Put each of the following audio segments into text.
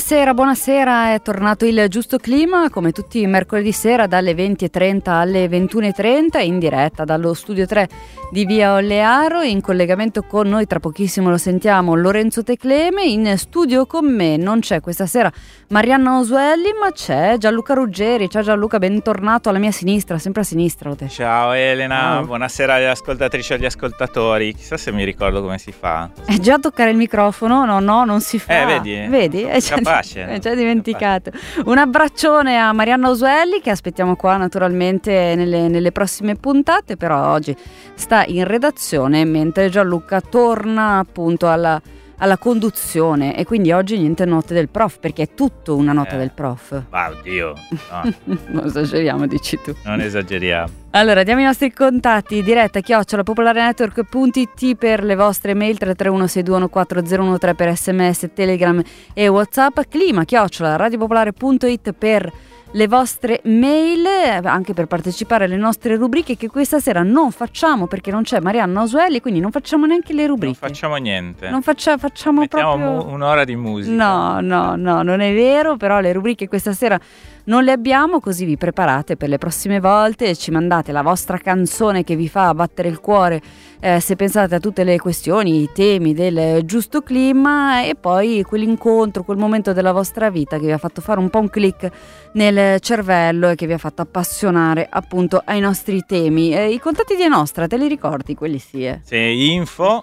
Buonasera, è tornato il Giusto Clima come tutti i mercoledì sera dalle 20.30 alle 21.30 in diretta dallo studio 3 di Via Ollearo. In collegamento con noi, tra pochissimo lo sentiamo, Lorenzo Tecleme. In studio con me non c'è questa sera Marianna Osuelli, ma c'è Gianluca Ruggeri. Ciao Gianluca, bentornato alla mia sinistra, sempre a sinistra. Ciao Elena, buonasera alle ascoltatrici e agli ascoltatori. Chissà se mi ricordo come si fa. È già toccare il microfono? No, non si fa. Vedi? È già dimenticato. Un abbraccione a Marianna Osuelli, che aspettiamo qua naturalmente nelle prossime puntate, però oggi sta in redazione mentre Gianluca torna appunto alla conduzione, e quindi oggi niente notte del prof, perché è tutto una nota del prof. Oddio, no. Non esageriamo, dici tu. Non esageriamo. Allora, diamo i nostri contatti: diretta @popolarenetwork.it per le vostre mail, 331-621-4013 per sms, telegram e whatsapp, clima @radiopopolare.it per le vostre mail, anche per partecipare alle nostre rubriche, che questa sera non facciamo perché non c'è Marianna Osuelli, quindi non facciamo neanche le rubriche. Non facciamo niente. Non facciamo Mettiamo proprio un'ora di musica. No, non è vero, però le rubriche questa sera non le abbiamo, così vi preparate per le prossime volte, ci mandate la vostra canzone che vi fa battere il cuore, se pensate a tutte le questioni, i temi del Giusto Clima, e poi quell'incontro, quel momento della vostra vita che vi ha fatto fare un po' un click nel cervello e che vi ha fatto appassionare appunto ai nostri temi. I contatti di Nostra, te li ricordi? Quelli sì. Sì,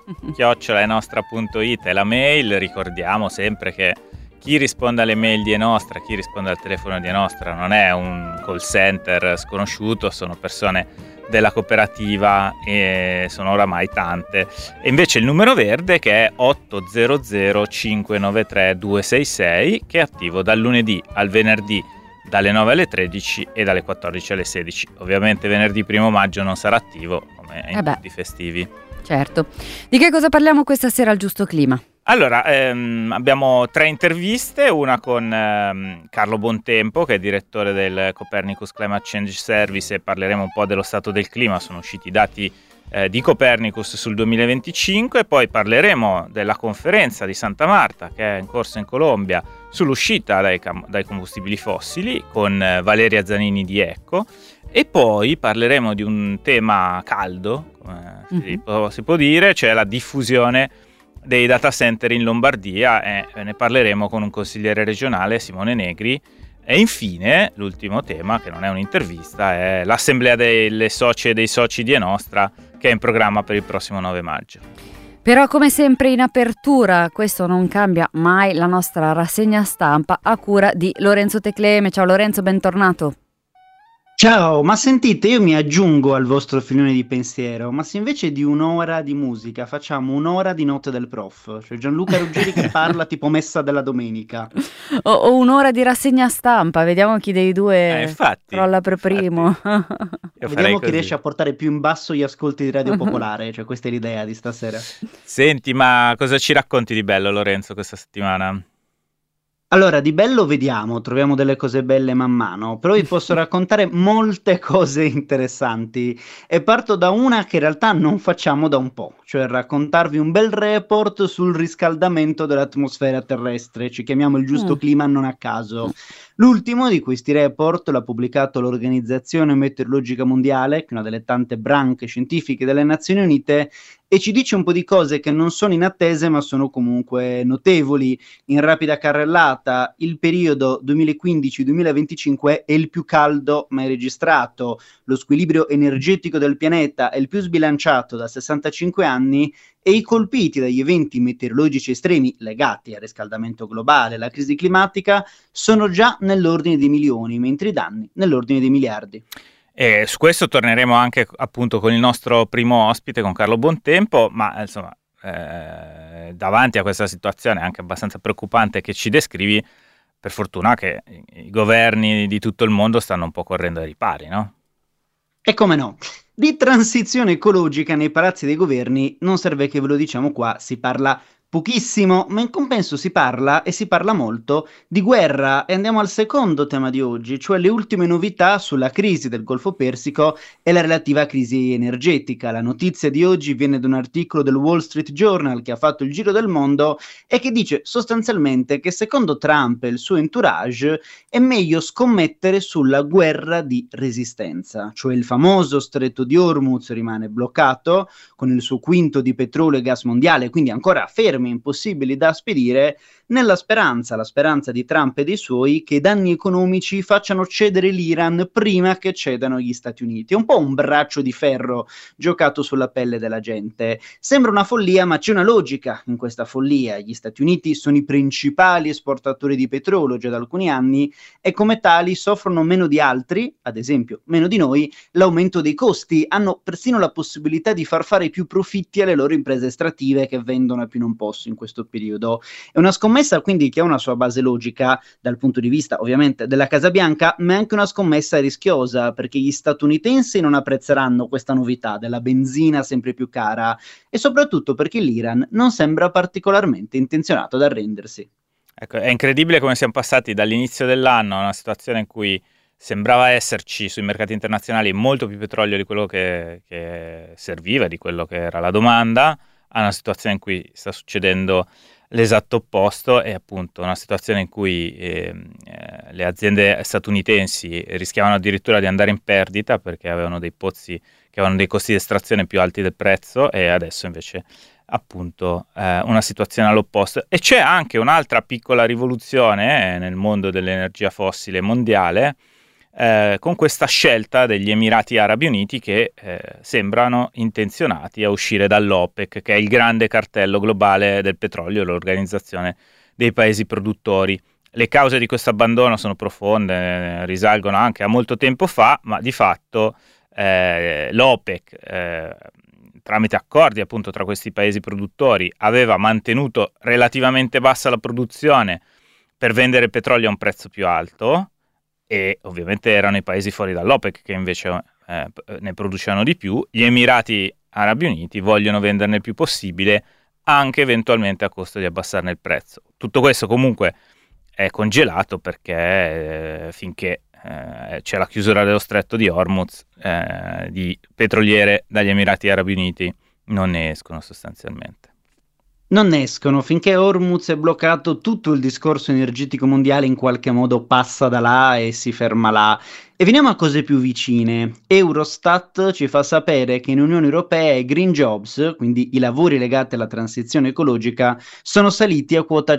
info@enostra.it è la mail. Ricordiamo sempre che chi risponde alle mail di Enostra, chi risponde al telefono di Enostra non è un call center sconosciuto, sono persone della cooperativa e sono oramai tante. E invece il numero verde, che è 800 593 266, che è attivo dal lunedì al venerdì dalle 9 alle 13 e dalle 14 alle 16. Ovviamente venerdì 1 maggio non sarà attivo come in tutti i festivi. Certo. Di che cosa parliamo questa sera al Giusto Clima? Allora, abbiamo 3 interviste, una con Carlo Bontempo, che è direttore del Copernicus Climate Change Service, e parleremo un po' dello stato del clima. Sono usciti i dati di Copernicus sul 2025, e poi parleremo della conferenza di Santa Marta che è in corso in Colombia sull'uscita dai combustibili fossili con Valeria Zanini di Ecco, e poi parleremo di un tema caldo, come si può dire, cioè la diffusione dei data center in Lombardia, e ne parleremo con un consigliere regionale, Simone Negri. E infine l'ultimo tema, che non è un'intervista, è l'assemblea delle socie e dei soci di Enostra, che è in programma per il prossimo 9 maggio. Però, come sempre in apertura, questo non cambia mai, la nostra rassegna stampa a cura di Lorenzo Tecleme. Ciao Lorenzo, bentornato. Ciao, ma sentite, io mi aggiungo al vostro filone di pensiero, ma se invece di un'ora di musica facciamo un'ora di notte del prof, cioè Gianluca Ruggeri che parla tipo messa della domenica. O un'ora di rassegna stampa, vediamo chi dei due crolla per primo. Vediamo chi riesce a portare più in basso gli ascolti di Radio Popolare, cioè questa è l'idea di stasera. Senti, ma cosa ci racconti di bello, Lorenzo, questa settimana? Allora, di bello vediamo, troviamo delle cose belle man mano, però vi posso raccontare molte cose interessanti, e parto da una che in realtà non facciamo da un po', cioè raccontarvi un bel report sul riscaldamento dell'atmosfera terrestre. Ci chiamiamo il Giusto Clima non a caso. L'ultimo di questi report l'ha pubblicato l'Organizzazione Meteorologica Mondiale, che è una delle tante branche scientifiche delle Nazioni Unite, e ci dice un po' di cose che non sono inattese ma sono comunque notevoli. In rapida carrellata, il periodo 2015-2025 è il più caldo mai registrato, lo squilibrio energetico del pianeta è il più sbilanciato da 65 anni, e i colpiti dagli eventi meteorologici estremi legati al riscaldamento globale e alla crisi climatica sono già nell'ordine di milioni, mentre i danni nell'ordine di miliardi. E su questo torneremo anche appunto con il nostro primo ospite, con Carlo Bontempo, ma insomma davanti a questa situazione anche abbastanza preoccupante che ci descrivi, per fortuna che i governi di tutto il mondo stanno un po' correndo ai ripari, no? E come no? Di transizione ecologica nei palazzi dei governi non serve che ve lo diciamo qua, si parla Pochissimo, ma in compenso si parla e si parla molto di guerra e andiamo al secondo tema di oggi, cioè le ultime novità sulla crisi del Golfo Persico e la relativa crisi energetica. La notizia di oggi viene da un articolo del Wall Street Journal che ha fatto il giro del mondo e che dice sostanzialmente che secondo Trump e il suo entourage è meglio scommettere sulla guerra di resistenza, cioè il famoso stretto di Hormuz rimane bloccato con il suo quinto di petrolio e gas mondiale, quindi ancora fermi, impossibili da spedire, nella speranza, la speranza di Trump e dei suoi, che i danni economici facciano cedere l'Iran prima che cedano gli Stati Uniti. È un po' un braccio di ferro giocato sulla pelle della gente. Sembra una follia, ma c'è una logica in questa follia. Gli Stati Uniti sono i principali esportatori di petrolio già da alcuni anni e come tali soffrono meno di altri, ad esempio meno di noi, l'aumento dei costi. Hanno persino la possibilità di far fare più profitti alle loro imprese estrattive che vendono a più non posso in questo periodo. È una scommessa quindi che ha una sua base logica dal punto di vista ovviamente della Casa Bianca, ma è anche una scommessa rischiosa perché gli statunitensi non apprezzeranno questa novità della benzina sempre più cara e soprattutto perché l'Iran non sembra particolarmente intenzionato ad arrendersi. Ecco, è incredibile come siamo passati dall'inizio dell'anno a una situazione in cui sembrava esserci sui mercati internazionali molto più petrolio di quello che serviva, di quello che era la domanda, a una situazione in cui sta succedendo l'esatto opposto e appunto una situazione in cui le aziende statunitensi rischiavano addirittura di andare in perdita perché avevano dei pozzi che avevano dei costi di estrazione più alti del prezzo e adesso invece appunto una situazione all'opposto. E c'è anche un'altra piccola rivoluzione nel mondo dell'energia fossile mondiale con questa scelta degli Emirati Arabi Uniti che sembrano intenzionati a uscire dall'OPEC, che è il grande cartello globale del petrolio, l'organizzazione dei paesi produttori. Le cause di questo abbandono sono profonde, risalgono anche a molto tempo fa, ma di fatto l'OPEC, tramite accordi appunto tra questi paesi produttori, aveva mantenuto relativamente bassa la produzione per vendere il petrolio a un prezzo più alto, e ovviamente erano i paesi fuori dall'OPEC che invece ne producevano di più. Gli Emirati Arabi Uniti vogliono venderne il più possibile, anche eventualmente a costo di abbassarne il prezzo. Tutto questo comunque è congelato perché finché c'è la chiusura dello stretto di Hormuz, di petroliere dagli Emirati Arabi Uniti non ne escono sostanzialmente. Non escono finché Hormuz è bloccato, tutto il discorso energetico mondiale in qualche modo passa da là e si ferma là. E veniamo a cose più vicine. Eurostat ci fa sapere che in Unione Europea i green jobs, quindi i lavori legati alla transizione ecologica, sono saliti a quota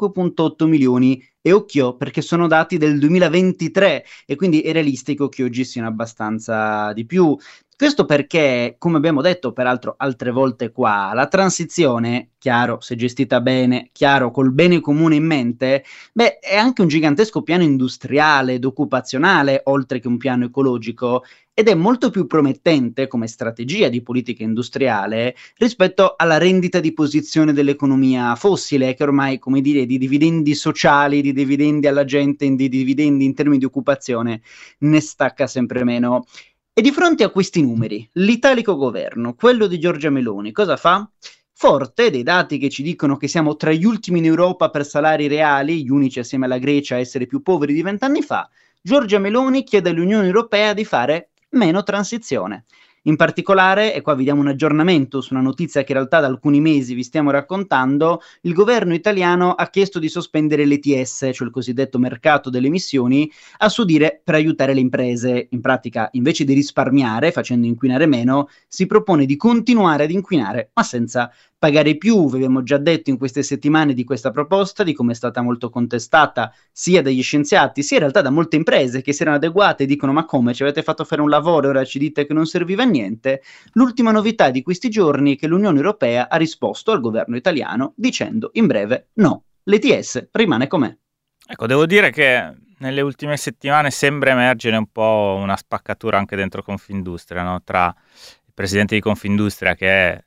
5,8 milioni. E occhio, perché sono dati del 2023 e quindi è realistico che oggi siano abbastanza di più. Questo perché, come abbiamo detto peraltro altre volte qua, la transizione, chiaro, se gestita bene, chiaro, col bene comune in mente, beh, è anche un gigantesco piano industriale ed occupazionale, oltre che un piano ecologico, ed è molto più promettente come strategia di politica industriale rispetto alla rendita di posizione dell'economia fossile, che ormai, come dire, di dividendi sociali, di dividendi alla gente, di dividendi in termini di occupazione, ne stacca sempre meno. E di fronte a questi numeri, l'italico governo, quello di Giorgia Meloni, cosa fa? Forte dei dati che ci dicono che siamo tra gli ultimi in Europa per salari reali, gli unici assieme alla Grecia a essere più poveri di 20 anni fa, Giorgia Meloni chiede all'Unione Europea di fare meno transizione. In particolare, e qua vi diamo un aggiornamento su una notizia che in realtà da alcuni mesi vi stiamo raccontando, il governo italiano ha chiesto di sospendere l'ETS, cioè il cosiddetto mercato delle emissioni, a suo dire per aiutare le imprese. In pratica, invece di risparmiare, facendo inquinare meno, si propone di continuare ad inquinare, ma senza pagare più. Vi abbiamo già detto in queste settimane di questa proposta, di come è stata molto contestata sia dagli scienziati, sia in realtà da molte imprese che si erano adeguate e dicono ma come, ci avete fatto fare un lavoro e ora ci dite che non serviva a niente. L'ultima novità di questi giorni è che l'Unione Europea ha risposto al governo italiano dicendo in breve no, l'ETS rimane com'è. Ecco, devo dire che nelle ultime settimane sembra emergere un po' una spaccatura anche dentro Confindustria, no? Tra il presidente di Confindustria che è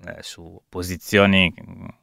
su posizioni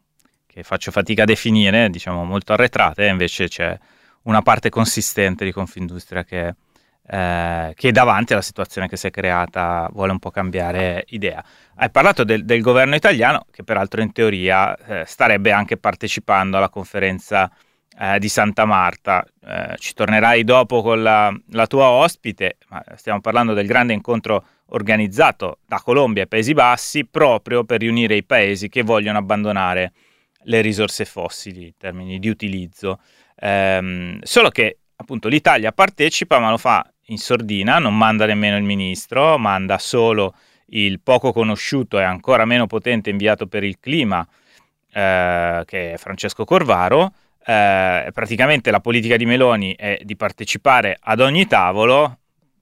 che faccio fatica a definire, diciamo molto arretrate, e invece c'è una parte consistente di Confindustria che che davanti alla situazione che si è creata vuole un po' cambiare idea. Hai parlato del governo italiano, che peraltro in teoria starebbe anche partecipando alla conferenza di Santa Marta. Ci tornerai dopo con la tua ospite, ma stiamo parlando del grande incontro organizzato da Colombia e Paesi Bassi proprio per riunire i paesi che vogliono abbandonare le risorse fossili in termini di utilizzo. Solo che appunto l'Italia partecipa, ma lo fa in sordina, non manda nemmeno il ministro, manda solo il poco conosciuto e ancora meno potente inviato per il clima, che è Francesco Corvaro. Praticamente la politica di Meloni è di partecipare ad ogni tavolo,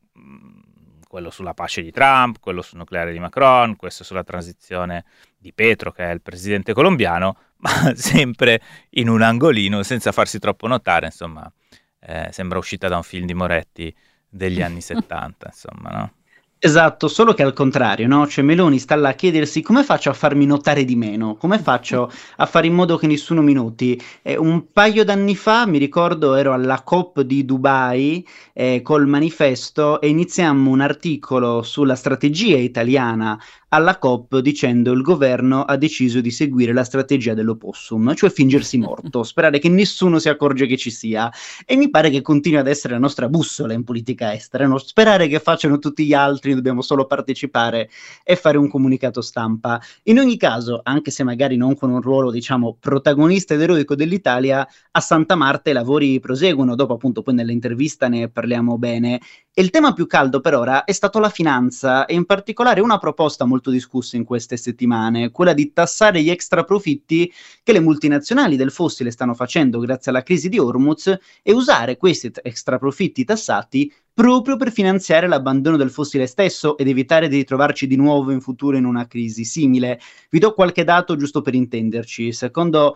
quello sulla pace di Trump, quello sul nucleare di Macron, questo sulla transizione di Petro, che è il presidente colombiano, ma sempre in un angolino, senza farsi troppo notare, insomma. Sembra uscita da un film di Moretti degli anni 70, insomma, no? Esatto, solo che al contrario, no? Cioè Meloni sta là a chiedersi come faccio a farmi notare di meno, come faccio a fare in modo che nessuno mi noti. Un paio d'anni fa, mi ricordo, ero alla COP di Dubai col manifesto e iniziammo un articolo sulla strategia italiana alla COP dicendo il governo ha deciso di seguire la strategia dell'opossum, cioè fingersi morto, sperare che nessuno si accorge che ci sia. E mi pare che continui ad essere la nostra bussola in politica estera, no? Sperare che facciano tutti gli altri, dobbiamo solo partecipare e fare un comunicato stampa. In ogni caso, anche se magari non con un ruolo, diciamo, protagonista ed eroico dell'Italia, a Santa Marta i lavori proseguono, dopo appunto poi nell'intervista ne parliamo bene. E il tema più caldo per ora è stato la finanza e in particolare una proposta molto discussa in queste settimane, quella di tassare gli extra profitti che le multinazionali del fossile stanno facendo grazie alla crisi di Hormuz e usare questi extra profitti tassati proprio per finanziare l'abbandono del fossile stesso ed evitare di ritrovarci di nuovo in futuro in una crisi simile. Vi do qualche dato giusto per intenderci. Secondo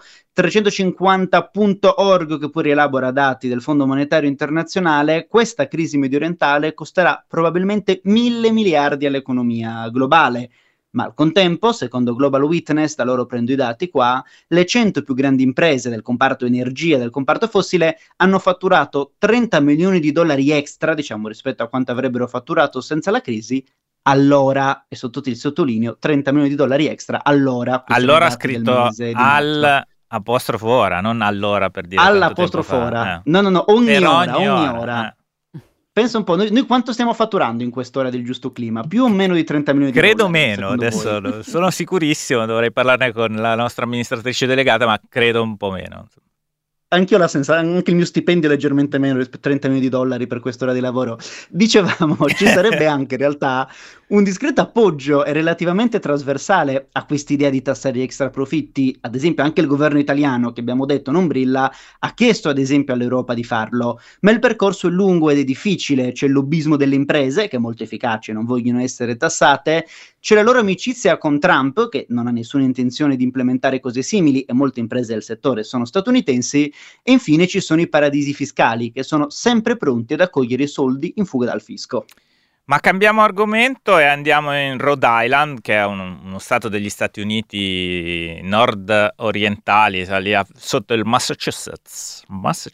350.org, che pure elabora dati del Fondo Monetario Internazionale, questa crisi mediorientale costerà probabilmente 1.000 miliardi all'economia globale. Ma al contempo, secondo Global Witness, da loro prendo i dati qua, le 100 più grandi imprese del comparto energia e del comparto fossile hanno fatturato 30 milioni di dollari extra, diciamo, rispetto a quanto avrebbero fatturato senza la crisi, allora, e sottolineo, 30 milioni di dollari extra allora. Allora ha scritto al apostrofo ora, non allora per dire all'apostrofo ora. No, ogni ora. Pensa un po', noi quanto stiamo fatturando in quest'ora del giusto clima? Più o meno di 30 milioni di Credo dollari? Credo meno, adesso sono sicurissimo, dovrei parlarne con la nostra amministratrice delegata, ma credo un po' meno. Anch'io la sensazione, anche il mio stipendio è leggermente meno rispetto a 30 milioni di dollari per quest'ora di lavoro. Dicevamo, ci sarebbe anche in realtà un discreto appoggio e relativamente trasversale a quest'idea di tassare gli extra profitti. Ad esempio anche il governo italiano, che abbiamo detto non brilla, ha chiesto ad esempio all'Europa di farlo, ma il percorso è lungo ed è difficile. C'è il lobbismo delle imprese, che è molto efficace, non vogliono essere tassate, c'è la loro amicizia con Trump, che non ha nessuna intenzione di implementare cose simili e molte imprese del settore sono statunitensi, e infine ci sono i paradisi fiscali, che sono sempre pronti ad accogliere i soldi in fuga dal fisco. Ma cambiamo argomento e andiamo in Rhode Island, che è uno stato degli Stati Uniti nord-orientali, sotto il Massachusetts.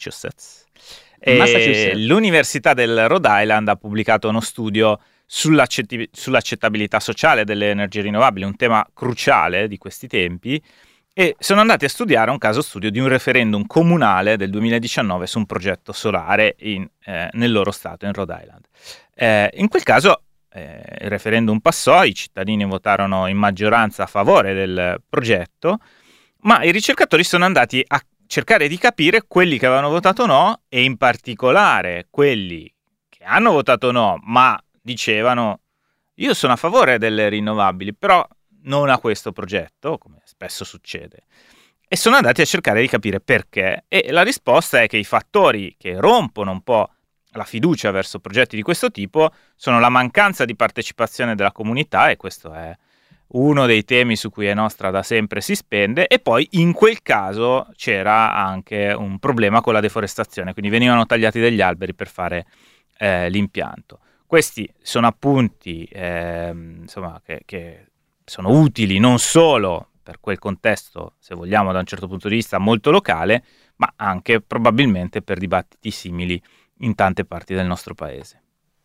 L'Università del Rhode Island ha pubblicato uno studio sull'accettabilità sociale delle energie rinnovabili, un tema cruciale di questi tempi, e sono andati a studiare un caso studio di un referendum comunale del 2019 su un progetto solare nel loro stato, in Rhode Island. In quel caso il referendum passò, i cittadini votarono in maggioranza a favore del progetto, ma i ricercatori sono andati a cercare di capire quelli che avevano votato no, e in particolare quelli che hanno votato no, ma dicevano io sono a favore delle rinnovabili, però non a questo progetto, come spesso succede, e sono andati a cercare di capire perché, e la risposta è che i fattori che rompono un po' la fiducia verso progetti di questo tipo sono la mancanza di partecipazione della comunità, e questo è uno dei temi su cui Nostra da sempre si spende, e poi in quel caso c'era anche un problema con la deforestazione, quindi venivano tagliati degli alberi per fare l'impianto. Questi sono appunti insomma, che sono utili non solo per quel contesto, se vogliamo, da un certo punto di vista molto locale, ma anche probabilmente per dibattiti simili in tante parti del nostro paese.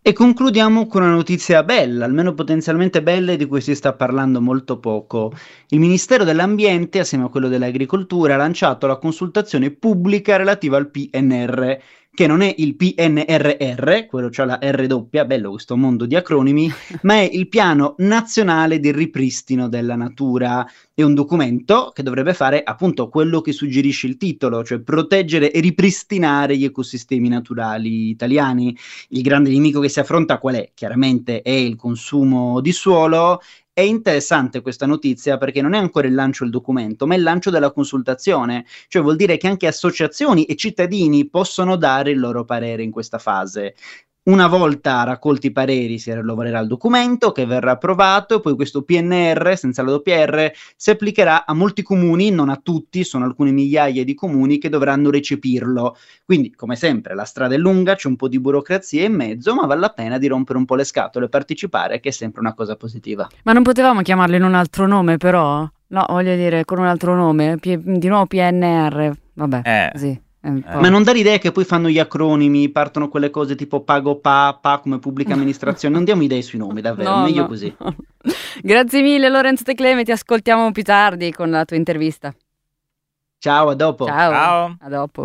E concludiamo con una notizia bella, almeno potenzialmente bella, e di cui si sta parlando molto poco. Il Ministero dell'Ambiente, assieme a quello dell'Agricoltura, ha lanciato la consultazione pubblica relativa al PNR, che non è il PNRR, quello c'ha la R doppia, bello questo mondo di acronimi, ma è il Piano Nazionale di Ripristino della Natura. È un documento che dovrebbe fare appunto quello che suggerisce il titolo, cioè proteggere e ripristinare gli ecosistemi naturali italiani. Il grande nemico che si affronta qual è? Chiaramente è il consumo di suolo. È interessante questa notizia perché non è ancora il lancio del documento, ma è il lancio della consultazione, cioè vuol dire che anche associazioni e cittadini possono dare il loro parere in questa fase. Una volta raccolti i pareri si lavorerà il documento che verrà approvato e poi questo PNR, senza la doppia R, si applicherà a molti comuni, non a tutti, sono alcune migliaia di comuni che dovranno recepirlo. Quindi, come sempre, la strada è lunga, c'è un po' di burocrazia in mezzo, ma vale la pena di rompere un po' le scatole e partecipare, che è sempre una cosa positiva. Ma non potevamo chiamarlo in un altro nome, però? No, voglio dire, con un altro nome, di nuovo PNR, vabbè, così. Ma non dare idea che poi fanno gli acronimi, partono quelle cose tipo pago pa come pubblica amministrazione, non diamo idee sui nomi, davvero, No, meglio no. così. Grazie mille Lorenzo Tecleme, ti ascoltiamo più tardi con la tua intervista. Ciao, a dopo. Ciao. Ciao. A dopo.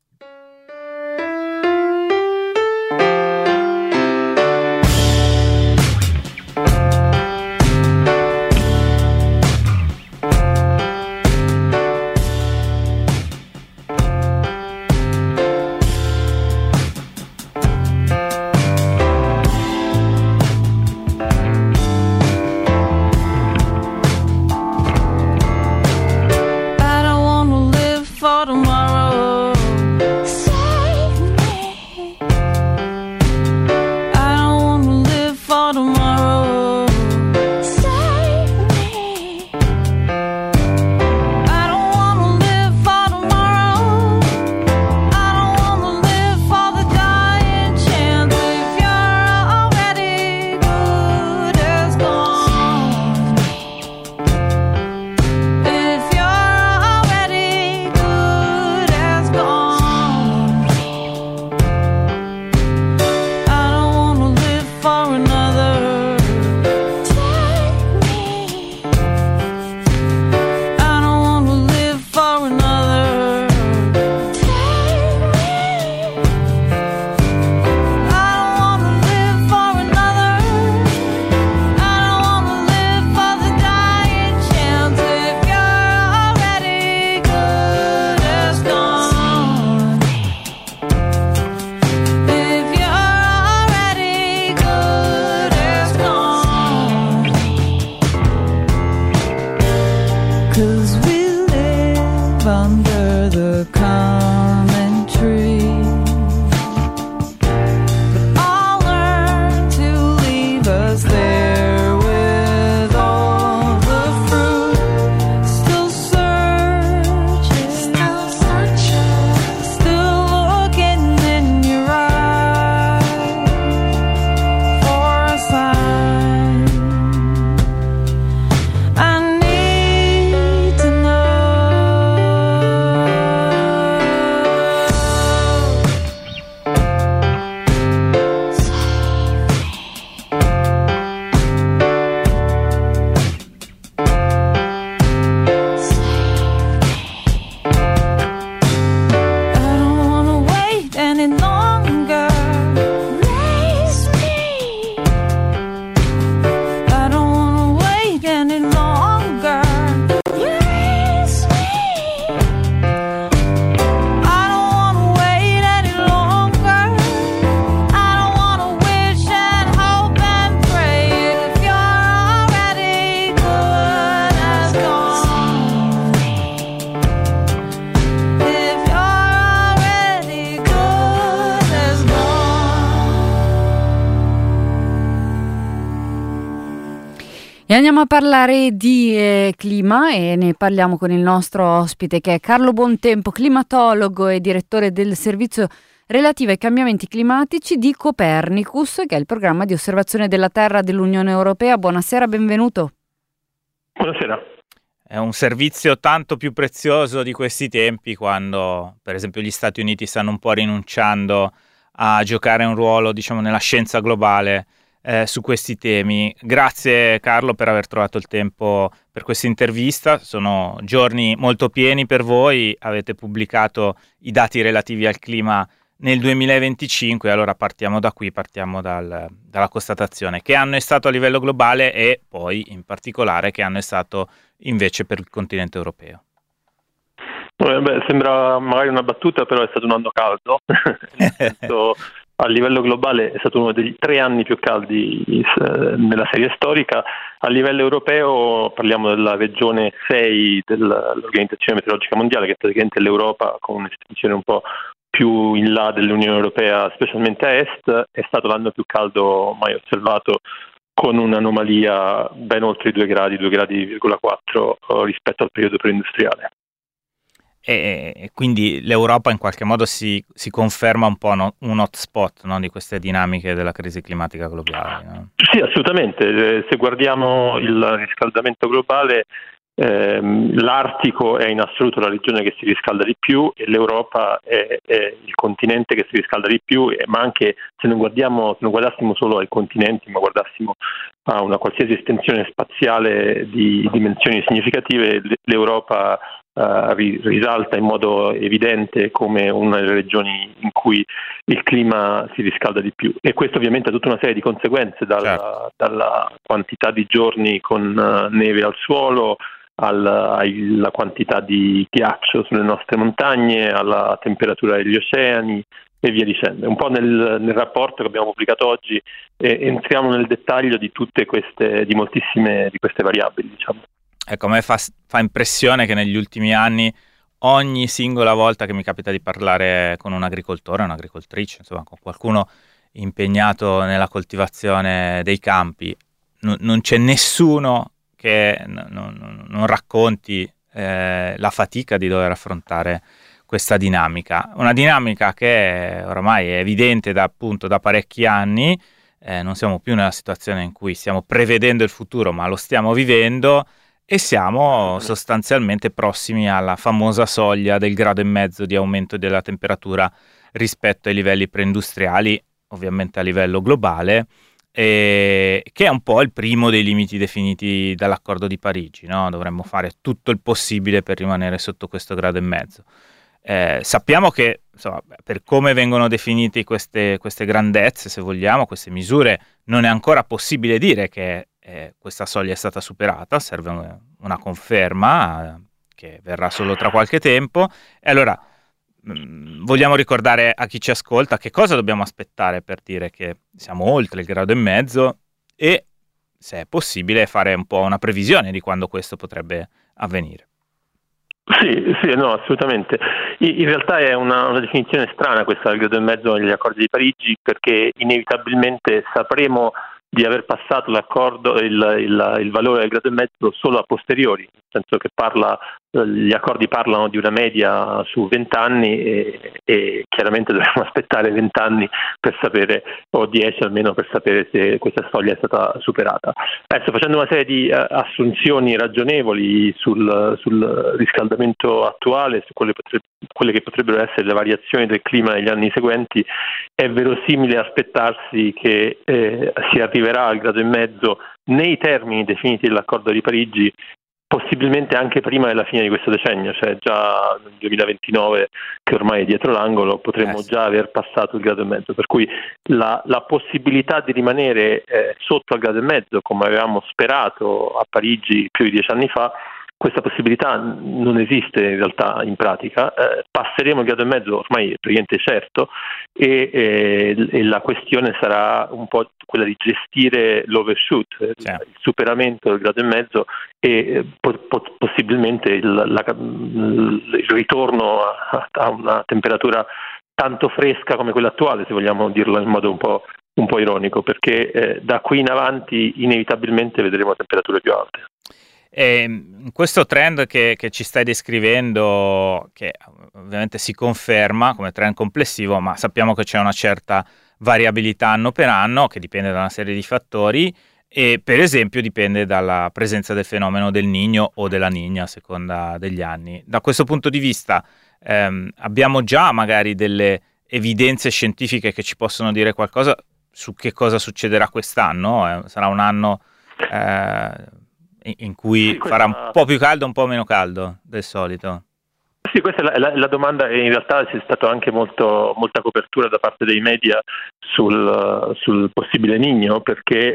I don't wanna live for tomorrow. Save me. I don't wanna live for tomorrow. Save me. I don't wanna live for tomorrow. I don't wanna live for the dying chance. If you're already good as gone. If you're already good as gone, I don't wanna live for another. Take me. I don't wanna live for another. Take me. I don't wanna live for another. I don't wanna live for the dying chance. If you're already good as gone. If you're already good as gone. 'Cause we live under the common tree. But I'll learn to leave us there with all the fruit. Still searching, still looking in your eyes for a sign. I need to know. I don't wanna wait any longer. Raise me. I don't wanna wait any longer. Raise me. I don't wanna wait any longer. I don't wanna wish and hope and pray. If you're already good as gone. If you're already good as gone. E andiamo a parlare di clima e ne parliamo con il nostro ospite che è Carlo Bontempo, climatologo e direttore del servizio relativo ai cambiamenti climatici di Copernicus, che è il programma di osservazione della Terra dell'Unione Europea. Buonasera, benvenuto. Buonasera. È un servizio tanto più prezioso di questi tempi, quando per esempio gli Stati Uniti stanno un po' rinunciando a giocare un ruolo, diciamo, nella scienza globale su questi temi. Grazie Carlo per aver trovato il tempo per questa intervista. Sono giorni molto pieni per voi, avete pubblicato i dati relativi al clima nel 2025, allora partiamo da qui, partiamo dalla constatazione. Che anno è stato a livello globale e poi in particolare che anno è stato invece per il continente europeo? Sembra magari una battuta, però è stato un anno caldo. Nel senso, a livello globale è stato uno degli 3 anni più caldi nella serie storica. A livello europeo parliamo della regione 6 dell'Organizzazione Meteorologica Mondiale, che è praticamente l'Europa con un'estensione un po' più in là dell'Unione Europea, specialmente a est. È stato l'anno più caldo mai osservato, con un'anomalia ben oltre i 2 gradi, 2,4 rispetto al periodo preindustriale. E quindi l'Europa in qualche modo si conferma un po' un hotspot, no, di queste dinamiche della crisi climatica globale, no? Sì, assolutamente. Se guardiamo il riscaldamento globale, l'Artico è in assoluto la regione che si riscalda di più e l'Europa è il continente che si riscalda di più, ma anche se non guardassimo solo ai continenti, ma guardassimo a una qualsiasi estensione spaziale di dimensioni significative, l'Europa risalta in modo evidente come una delle regioni in cui il clima si riscalda di più, e questo ovviamente ha tutta una serie di conseguenze, dalla quantità di giorni con neve al suolo, alla quantità di ghiaccio sulle nostre montagne, alla temperatura degli oceani e via dicendo. Un po' nel rapporto che abbiamo pubblicato oggi entriamo nel dettaglio di moltissime di queste variabili, diciamo. Ecco, a me fa impressione che negli ultimi anni, ogni singola volta che mi capita di parlare con un agricoltore, un'agricoltrice, insomma con qualcuno impegnato nella coltivazione dei campi, non c'è nessuno che non racconti la fatica di dover affrontare questa dinamica. Una dinamica che ormai è evidente appunto da parecchi anni. Non siamo più nella situazione in cui stiamo prevedendo il futuro, ma lo stiamo vivendo. E siamo sostanzialmente prossimi alla famosa soglia del 1,5 gradi di aumento della temperatura rispetto ai livelli preindustriali, ovviamente a livello globale, che è un po' il primo dei limiti definiti dall'accordo di Parigi, no? Dovremmo fare tutto il possibile per rimanere sotto questo 1,5 gradi. Sappiamo che, insomma, per come vengono definite queste grandezze, se vogliamo, queste misure, non è ancora possibile dire che questa soglia è stata superata, serve una conferma che verrà solo tra qualche tempo. E allora vogliamo ricordare a chi ci ascolta che cosa dobbiamo aspettare per dire che siamo oltre il 1,5 gradi e, se è possibile, fare un po' una previsione di quando questo potrebbe avvenire. Sì, no, assolutamente. In realtà è una definizione strana questa del 1,5 gradi negli accordi di Parigi, perché inevitabilmente sapremo di aver passato l'accordo, il valore del 1,5 gradi solo a posteriori, nel senso che gli accordi parlano di una media su 20 anni e chiaramente dovremo aspettare 20 anni per sapere, o 10 almeno, per sapere se questa soglia è stata superata. Adesso, facendo una serie di assunzioni ragionevoli sul riscaldamento attuale, su quelle che potrebbero essere le variazioni del clima negli anni seguenti, è verosimile aspettarsi che si arriverà al 1,5 gradi nei termini definiti dall'accordo di Parigi, possibilmente anche prima della fine di questo decennio, cioè già nel 2029, che ormai è dietro l'angolo, potremmo già aver passato il 1,5 gradi, per cui la possibilità di rimanere sotto al 1,5 gradi, come avevamo sperato a Parigi più di 10 anni fa, questa possibilità non esiste in realtà in pratica. Passeremo il 1,5 gradi ormai praticamente certo, e la questione sarà un po' quella di gestire l'overshoot, il superamento del 1,5 gradi e possibilmente il ritorno a una temperatura tanto fresca come quella attuale, se vogliamo dirlo in modo un po' ironico, perché da qui in avanti inevitabilmente vedremo temperature più alte. E questo trend che ci stai descrivendo, che ovviamente si conferma come trend complessivo, ma sappiamo che c'è una certa variabilità anno per anno che dipende da una serie di fattori, e per esempio dipende dalla presenza del fenomeno del Niño o della Niña a seconda degli anni. Da questo punto di vista abbiamo già magari delle evidenze scientifiche che ci possono dire qualcosa su che cosa succederà quest'anno? Sarà un anno in cui farà un po' più caldo, un po' meno caldo del solito? Sì, questa è la domanda, e in realtà c'è stata anche molta copertura da parte dei media sul possibile Niño, perché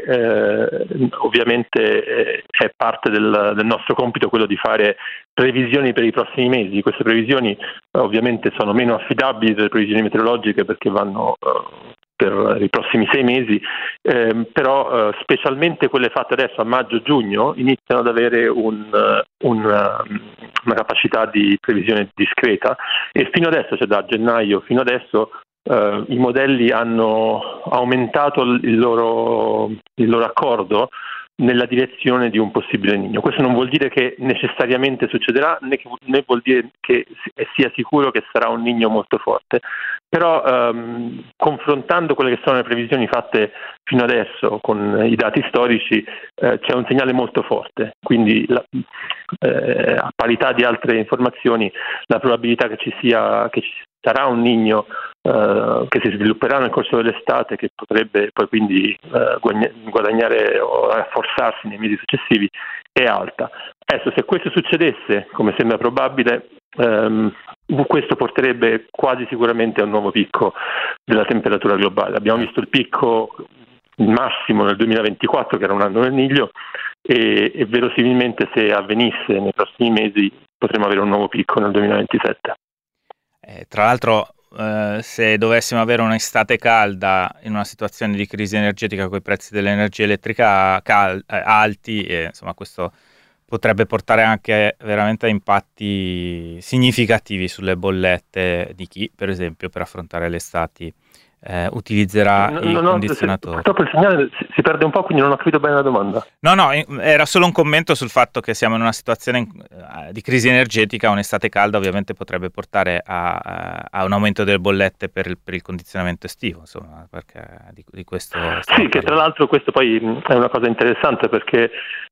ovviamente è parte del nostro compito quello di fare previsioni per i prossimi mesi. Queste previsioni ovviamente sono meno affidabili delle previsioni meteorologiche, perché vanno per i prossimi 6 mesi, però specialmente quelle fatte adesso a maggio-giugno iniziano ad avere una capacità di previsione discreta, e fino adesso, cioè da gennaio fino adesso, i modelli hanno aumentato il loro accordo nella direzione di un possibile Niño. Questo non vuol dire che necessariamente succederà, né vuol dire che sia sicuro che sarà un Niño molto forte, però confrontando quelle che sono le previsioni fatte fino adesso con i dati storici, c'è un segnale molto forte, quindi a parità di altre informazioni la probabilità che ci sarà un Niño che si svilupperà nel corso dell'estate, che potrebbe poi quindi guadagnare o rafforzarsi nei mesi successivi, è alta. Adesso, se questo succedesse, come sembra probabile, questo porterebbe quasi sicuramente a un nuovo picco della temperatura globale. Abbiamo visto il picco massimo nel 2024, che era un anno del Niño, e verosimilmente, se avvenisse nei prossimi mesi, potremo avere un nuovo picco nel 2027. Tra l'altro, se dovessimo avere un'estate calda in una situazione di crisi energetica con i prezzi dell'energia elettrica alti, insomma, questo potrebbe portare anche veramente a impatti significativi sulle bollette di chi, per esempio, per affrontare le estati utilizzerà i condizionatori. Purtroppo il segnale si perde un po', quindi non ho capito bene la domanda. No, era solo un commento sul fatto che siamo in una situazione di crisi energetica. Un'estate calda ovviamente potrebbe portare a un aumento delle bollette per il condizionamento estivo, insomma, perché di questo sì, che tra l'altro questo poi è una cosa interessante, perché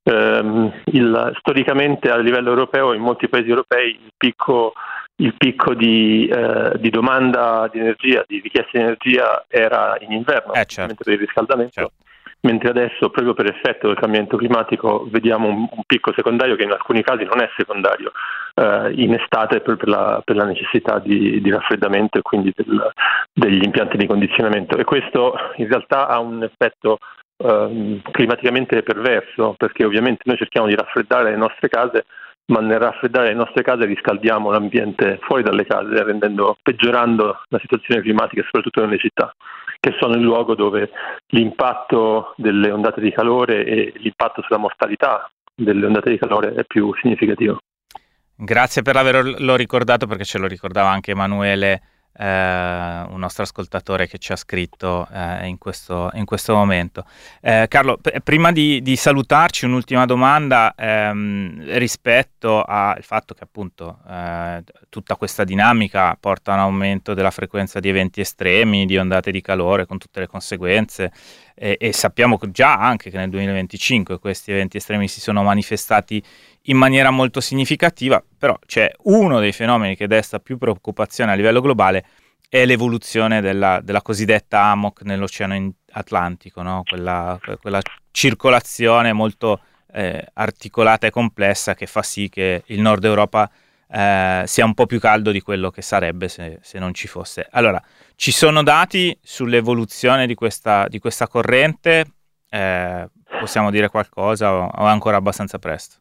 storicamente a livello europeo, in molti paesi europei, il picco di domanda di energia, di richiesta di energia, era in inverno, certo, per il riscaldamento, certo. Mentre adesso, proprio per effetto del cambiamento climatico, vediamo un picco secondario, che in alcuni casi non è secondario, in estate, per la necessità di raffreddamento e quindi degli impianti di condizionamento. E questo in realtà ha un effetto climaticamente perverso, perché ovviamente noi cerchiamo di raffreddare le nostre case, ma nel raffreddare le nostre case riscaldiamo l'ambiente fuori dalle case, peggiorando la situazione climatica, soprattutto nelle città, che sono il luogo dove l'impatto delle ondate di calore e l'impatto sulla mortalità delle ondate di calore è più significativo. Grazie per averlo ricordato, perché ce lo ricordava anche Emanuele, un nostro ascoltatore che ci ha scritto in questo momento. Carlo, prima di salutarci, un'ultima domanda rispetto al fatto che appunto tutta questa dinamica porta a un aumento della frequenza di eventi estremi, di ondate di calore, con tutte le conseguenze, e sappiamo già anche che nel 2025 questi eventi estremi si sono manifestati in maniera molto significativa, però c'è uno dei fenomeni che desta più preoccupazione a livello globale, è l'evoluzione della cosiddetta AMOC nell'Oceano Atlantico, no? Quella circolazione molto articolata e complessa, che fa sì che il nord Europa sia un po' più caldo di quello che sarebbe se non ci fosse. Allora, ci sono dati sull'evoluzione di questa corrente? Possiamo dire qualcosa o è ancora abbastanza presto?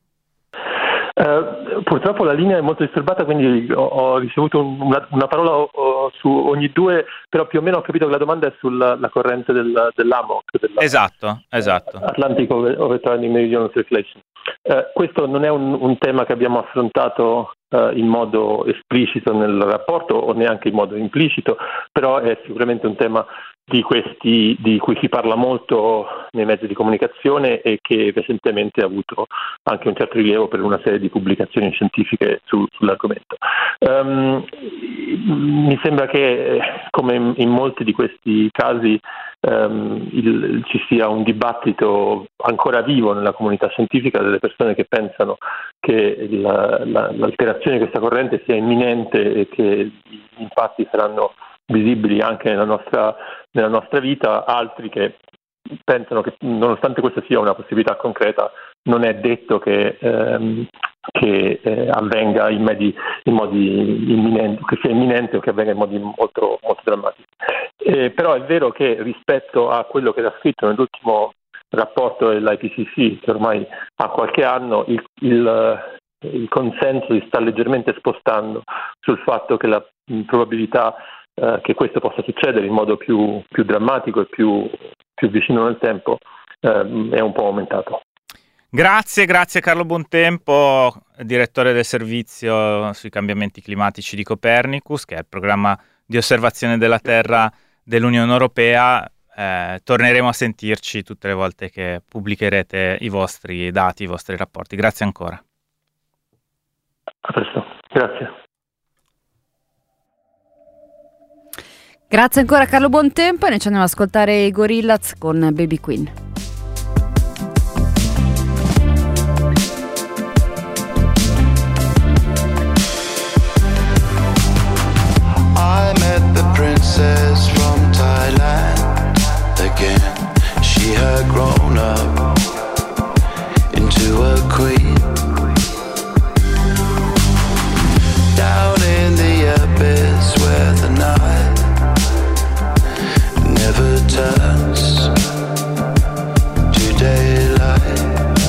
Purtroppo la linea è molto disturbata, quindi ho ricevuto una parola su ogni due, però più o meno ho capito che la domanda è sulla corrente dell'AMOC, esatto. Atlantic Overturning Meridional Circulation. Questo non è un tema che abbiamo affrontato in modo esplicito nel rapporto, o neanche in modo implicito, però è sicuramente un tema di cui si parla molto nei mezzi di comunicazione, e che recentemente ha avuto anche un certo rilievo per una serie di pubblicazioni scientifiche sull'argomento. Mi sembra che, come in molti di questi casi, ci sia un dibattito ancora vivo nella comunità scientifica, delle persone che pensano che l'alterazione di questa corrente sia imminente e che gli impatti saranno visibili anche nella nostra vita, altri che pensano che nonostante questa sia una possibilità concreta non è detto che avvenga in modi imminenti, che sia imminente o che avvenga in modi molto, molto drammatici. Però è vero che rispetto a quello che era scritto nell'ultimo rapporto dell'IPCC, che ormai ha qualche anno, il consenso si sta leggermente spostando sul fatto che la probabilità che questo possa succedere in modo più drammatico e più vicino nel tempo è un po' aumentato. Grazie Carlo Bontempo, direttore del servizio sui cambiamenti climatici di Copernicus, che è il programma di osservazione della Terra dell'Unione Europea. Torneremo a sentirci tutte le volte che pubblicherete i vostri dati, i vostri rapporti. Grazie ancora. A presto, grazie. Grazie ancora Carlo Bontempo e noi ci andiamo ad ascoltare i Gorillaz con Baby Queen. I met the princess from Thailand again. She had grown up into a queen. Down in the abyss where the night never turns to daylight.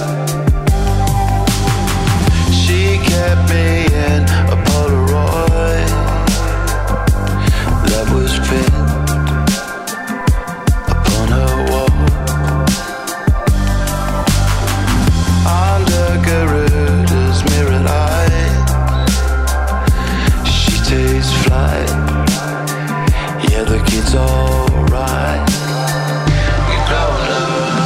She kept me in a Polaroid that was pinned upon her wall. Under Garuda's mirrored eye, she takes flight. Yeah, the kid's alright. We've grown up.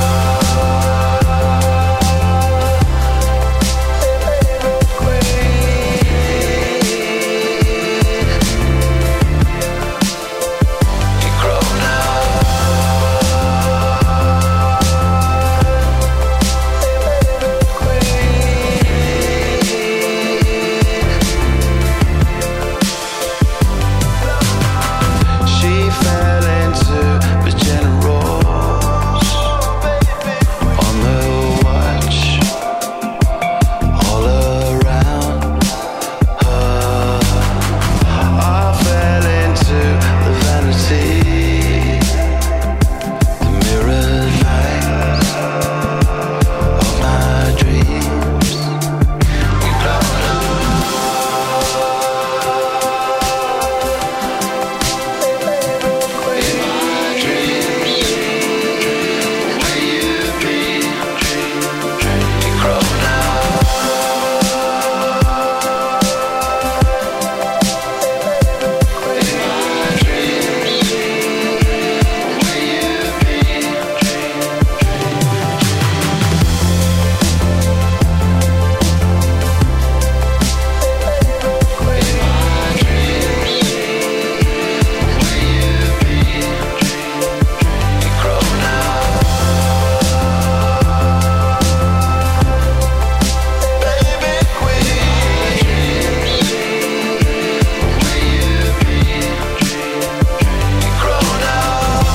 You've grown up. She fell into the generals on the watch all around her. I fell into the vanity, the mirrored light of my dreams. We've grown up. In my dreams, where you've been, you've grown up. In my dreams, where you've been, in my dreams, where you've been, you've grown up. Baby queen, where you've been, you've grown up.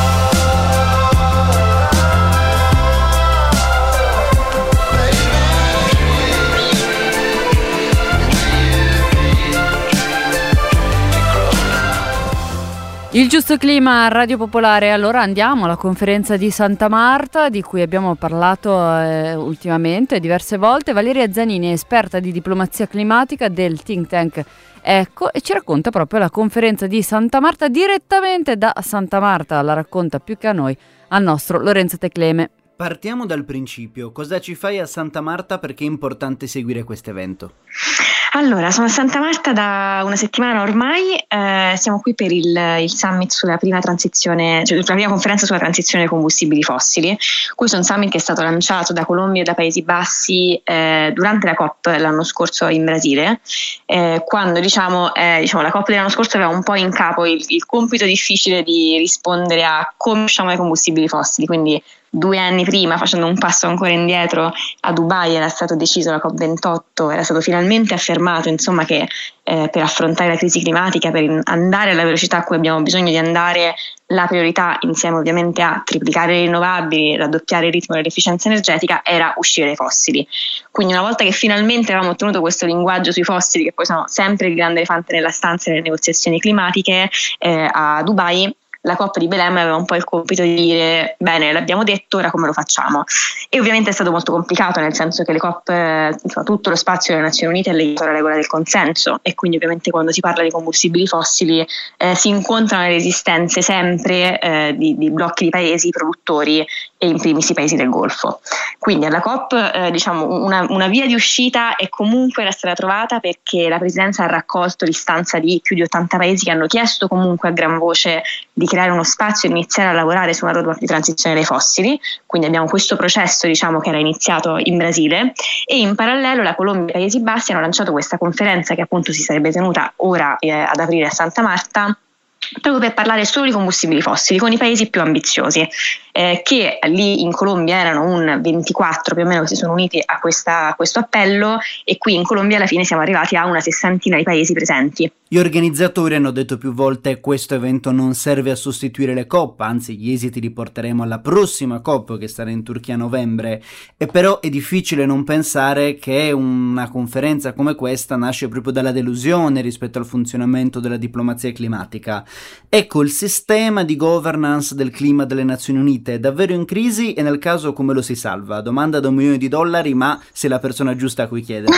Il giusto clima a Radio Popolare. Allora andiamo alla conferenza di Santa Marta di cui abbiamo parlato ultimamente diverse volte. Valeria Zanini, esperta di diplomazia climatica del think tank Ecco, e ci racconta proprio la conferenza di Santa Marta direttamente da Santa Marta. La racconta più che a noi al nostro Lorenzo Tecleme. Partiamo dal principio. Cosa ci fai a Santa Marta? Perché è importante seguire questo evento? Allora, sono a Santa Marta da una settimana ormai, siamo qui per il summit sulla prima transizione, cioè la prima conferenza sulla transizione dei combustibili fossili. Questo è un summit che è stato lanciato da Colombia e da Paesi Bassi durante la COP l'anno scorso in Brasile, quando la COP dell'anno scorso aveva un po' in capo il compito difficile di rispondere a come usciamo dai combustibili fossili, quindi 2 anni prima, facendo un passo ancora indietro, a Dubai era stato deciso la COP28, era stato finalmente affermato insomma che per affrontare la crisi climatica, per andare alla velocità a cui abbiamo bisogno di andare, la priorità, insieme ovviamente a triplicare le rinnovabili, raddoppiare il ritmo dell'efficienza energetica, era uscire dai fossili. Quindi una volta che finalmente avevamo ottenuto questo linguaggio sui fossili, che poi sono sempre il grande elefante nella stanza nelle negoziazioni climatiche, a Dubai la COP di Belém aveva un po' il compito di dire bene, l'abbiamo detto, ora come lo facciamo? E ovviamente è stato molto complicato, nel senso che le COP, insomma, tutto lo spazio delle Nazioni Unite è legato alla regola del consenso, e quindi ovviamente quando si parla di combustibili fossili si incontrano le resistenze sempre di blocchi di paesi produttori, e in primis i paesi del Golfo. Quindi alla COP diciamo una via di uscita è comunque era stata trovata, perché la Presidenza ha raccolto l'istanza di più di 80 paesi che hanno chiesto comunque a gran voce di creare uno spazio e iniziare a lavorare su una roadmap di transizione dai fossili. Quindi abbiamo questo processo, diciamo, che era iniziato in Brasile, e in parallelo la Colombia e i Paesi Bassi hanno lanciato questa conferenza che appunto si sarebbe tenuta ora ad aprile a Santa Marta, proprio per parlare solo di combustibili fossili con i paesi più ambiziosi, che lì in Colombia erano un 24 più o meno che si sono uniti a questo appello, e qui in Colombia alla fine siamo arrivati a una 60ina di paesi presenti. Gli organizzatori hanno detto più volte che questo evento non serve a sostituire le COP, anzi gli esiti li porteremo alla prossima COP che sarà in Turchia a novembre, e però è difficile non pensare che una conferenza come questa nasce proprio dalla delusione rispetto al funzionamento della diplomazia climatica. Ecco, il sistema di governance del clima delle Nazioni Unite è davvero in crisi, e nel caso come lo si salva? Domanda da $1 milione, ma sei la persona giusta a cui chiederlo.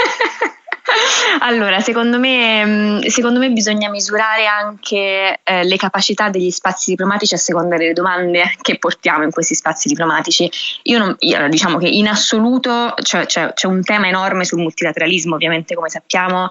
Allora, secondo me bisogna misurare anche le capacità degli spazi diplomatici a seconda delle domande che portiamo in questi spazi diplomatici. Io diciamo che in assoluto c'è un tema enorme sul multilateralismo, ovviamente, come sappiamo,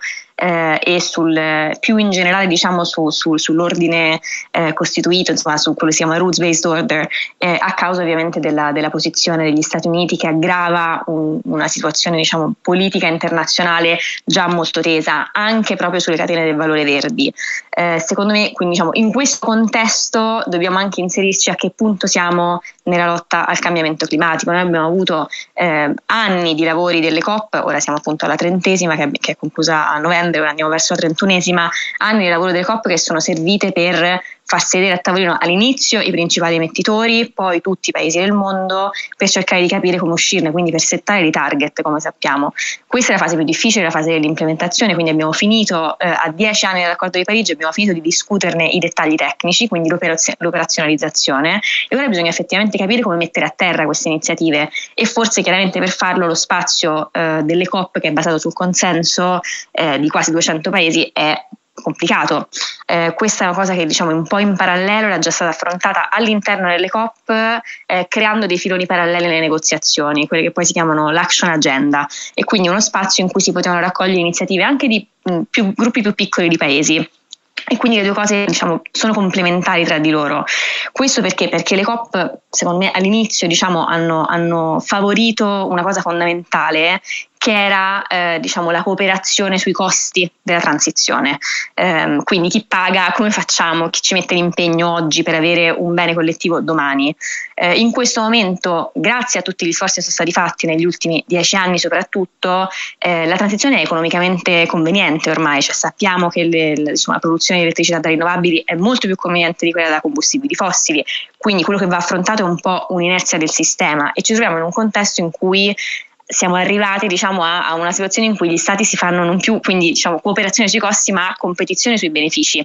e più in generale, diciamo, sull'ordine costituito, insomma, su quello che si chiama rules-based order, a causa ovviamente della posizione degli Stati Uniti, che aggrava una situazione, diciamo, politica internazionale già molto tesa, anche proprio sulle catene del valore verdi. Secondo me, quindi, diciamo, in questo contesto dobbiamo anche inserirci a che punto siamo nella lotta al cambiamento climatico. Noi abbiamo avuto anni di lavori delle COP, ora siamo appunto alla 30ª che è conclusa a novembre, ora andiamo verso la 31ª, anni di lavoro delle COP che sono servite per far sedere a tavolino all'inizio i principali emettitori, poi tutti i paesi del mondo, per cercare di capire come uscirne, quindi per settare dei target, come sappiamo. Questa è la fase più difficile, la fase dell'implementazione, quindi abbiamo finito a 10 anni dall'accordo di Parigi, abbiamo finito di discuterne i dettagli tecnici, quindi l'operazionalizzazione, e ora bisogna effettivamente capire come mettere a terra queste iniziative, e forse chiaramente per farlo lo spazio delle COP, che è basato sul consenso di quasi 200 paesi, è complicato. Questa è una cosa che, diciamo, un po' in parallelo era già stata affrontata all'interno delle COP, creando dei filoni paralleli nelle negoziazioni, quelle che poi si chiamano l'Action Agenda, e quindi uno spazio in cui si potevano raccogliere iniziative anche di gruppi più piccoli di paesi. E quindi le due cose, diciamo, sono complementari tra di loro. Questo perché le COP, secondo me, all'inizio, diciamo, hanno favorito una cosa fondamentale, che era diciamo, la cooperazione sui costi della transizione. Quindi chi paga, come facciamo, chi ci mette l'impegno oggi per avere un bene collettivo domani. In questo momento, grazie a tutti gli sforzi che sono stati fatti negli ultimi 10 anni soprattutto, la transizione è economicamente conveniente ormai, cioè sappiamo che la produzione di elettricità da rinnovabili è molto più conveniente di quella da combustibili fossili, quindi quello che va affrontato è un po' un'inerzia del sistema, e ci troviamo in un contesto in cui siamo arrivati, diciamo, a una situazione in cui gli stati si fanno non più, quindi, diciamo, cooperazione sui costi, ma competizione sui benefici.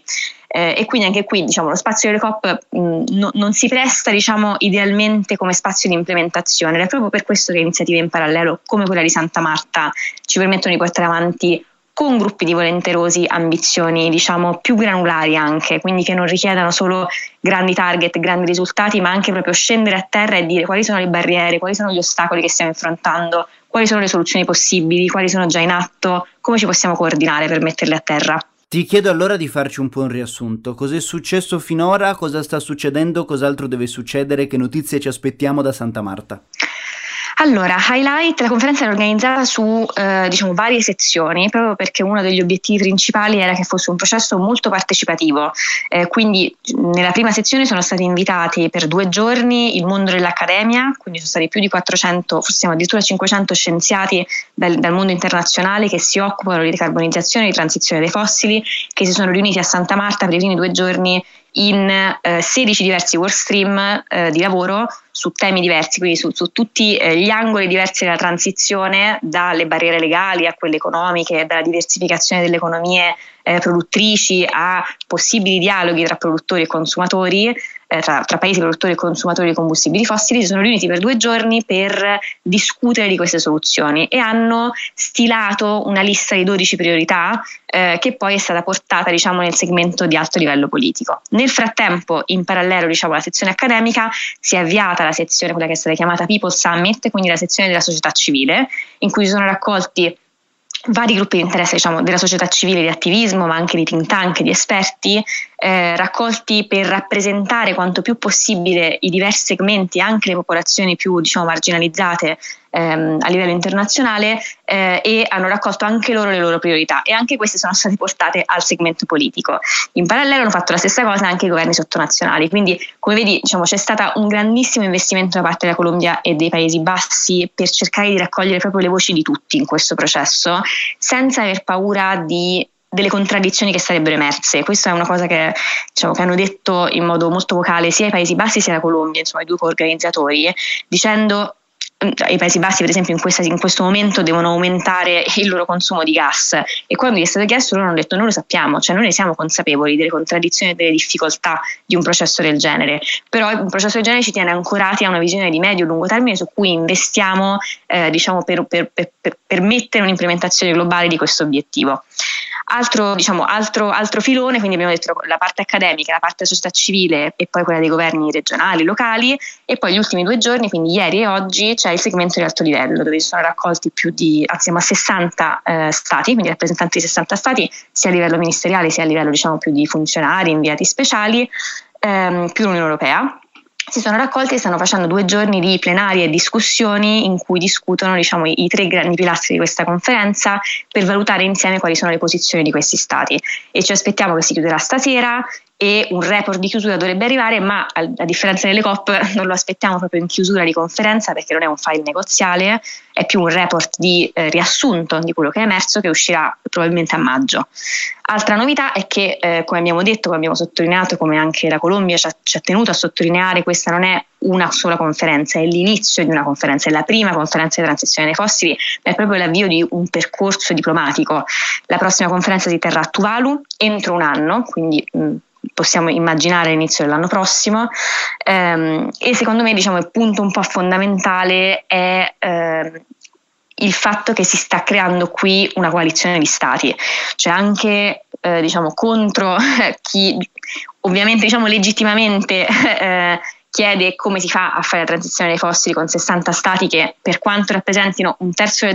E quindi anche qui, diciamo, lo spazio delle COP non si presta, diciamo, idealmente come spazio di implementazione. Ed è proprio per questo che iniziative in parallelo come quella di Santa Marta ci permettono di portare avanti con gruppi di volenterosi ambizioni, diciamo, più granulari anche, quindi che non richiedano solo grandi target, grandi risultati, ma anche proprio scendere a terra e dire quali sono le barriere, quali sono gli ostacoli che stiamo affrontando, quali sono le soluzioni possibili, quali sono già in atto, come ci possiamo coordinare per metterle a terra. Ti chiedo allora di farci un po' un riassunto. Cos'è successo finora, cosa sta succedendo, cos'altro deve succedere, che notizie ci aspettiamo da Santa Marta? Allora, Highlight, la conferenza era organizzata su varie sezioni, proprio perché uno degli obiettivi principali era che fosse un processo molto partecipativo. Quindi nella prima sezione sono stati invitati per 2 giorni il mondo dell'accademia, quindi sono stati più di 400, forse siamo addirittura 500 scienziati dal mondo internazionale che si occupano di decarbonizzazione e di transizione dei fossili, che si sono riuniti a Santa Marta per i primi 2 giorni in 16 diversi workstream di lavoro su temi diversi, quindi su tutti gli angoli diversi della transizione, dalle barriere legali a quelle economiche, dalla diversificazione delle economie produttrici a possibili dialoghi tra produttori e consumatori, tra paesi produttori e consumatori di combustibili fossili. Si sono riuniti per 2 giorni per discutere di queste soluzioni e hanno stilato una lista di 12 priorità che poi è stata portata nel segmento di alto livello politico. Nel frattempo, in parallelo alla sezione accademica, si è avviata la sezione, quella che è stata chiamata People Summit, quindi la sezione della società civile, in cui si sono raccolti vari gruppi di interesse della società civile, di attivismo, ma anche di think tank, di esperti, raccolti per rappresentare quanto più possibile i diversi segmenti, anche le popolazioni più marginalizzate a livello internazionale, e hanno raccolto anche loro le loro priorità, e anche queste sono state portate al segmento politico. In parallelo hanno fatto la stessa cosa anche i governi sottonazionali, quindi come vedi c'è stato un grandissimo investimento da parte della Colombia e dei Paesi Bassi per cercare di raccogliere proprio le voci di tutti in questo processo, senza aver paura delle contraddizioni che sarebbero emerse. Questa è una cosa che hanno detto in modo molto vocale sia i Paesi Bassi sia la Colombia, i 2 coorganizzatori, dicendo i Paesi Bassi per esempio in questo momento devono aumentare il loro consumo di gas, e quando gli è stato chiesto loro hanno detto noi lo sappiamo, noi ne siamo consapevoli delle contraddizioni e delle difficoltà di un processo del genere, però un processo del genere ci tiene ancorati a una visione di medio-lungo termine su cui investiamo per mettere un'implementazione globale di questo obiettivo. Altro filone, quindi abbiamo detto la parte accademica, la parte della società civile e poi quella dei governi regionali, locali, e poi gli ultimi 2 giorni, quindi ieri e oggi, c'è il segmento di alto livello dove si sono raccolti siamo a 60 stati, quindi rappresentanti di 60 stati, sia a livello ministeriale sia a livello più di funzionari, inviati speciali, più l'Unione Europea. Si sono raccolti e stanno facendo 2 giorni di plenarie e discussioni in cui discutono i 3 grandi pilastri di questa conferenza per valutare insieme quali sono le posizioni di questi stati, e ci aspettiamo che si chiuderà stasera e un report di chiusura dovrebbe arrivare, ma a differenza delle COP non lo aspettiamo proprio in chiusura di conferenza, perché non è un file negoziale, è più un report di riassunto di quello che è emerso, che uscirà probabilmente a maggio. Altra novità è che, come abbiamo detto, come abbiamo sottolineato, come anche la Colombia ci ha tenuto a sottolineare, questa non è una sola conferenza, è l'inizio di una conferenza, è la prima conferenza di transizione dei fossili, ma è proprio l'avvio di un percorso diplomatico. La prossima conferenza si terrà a Tuvalu entro un anno, quindi possiamo immaginare l'inizio dell'anno prossimo, e secondo me il punto un po' fondamentale è il fatto che si sta creando qui una coalizione di stati, cioè anche contro chi ovviamente legittimamente chiede come si fa a fare la transizione dei fossili con 60 stati che, per quanto rappresentino 1/3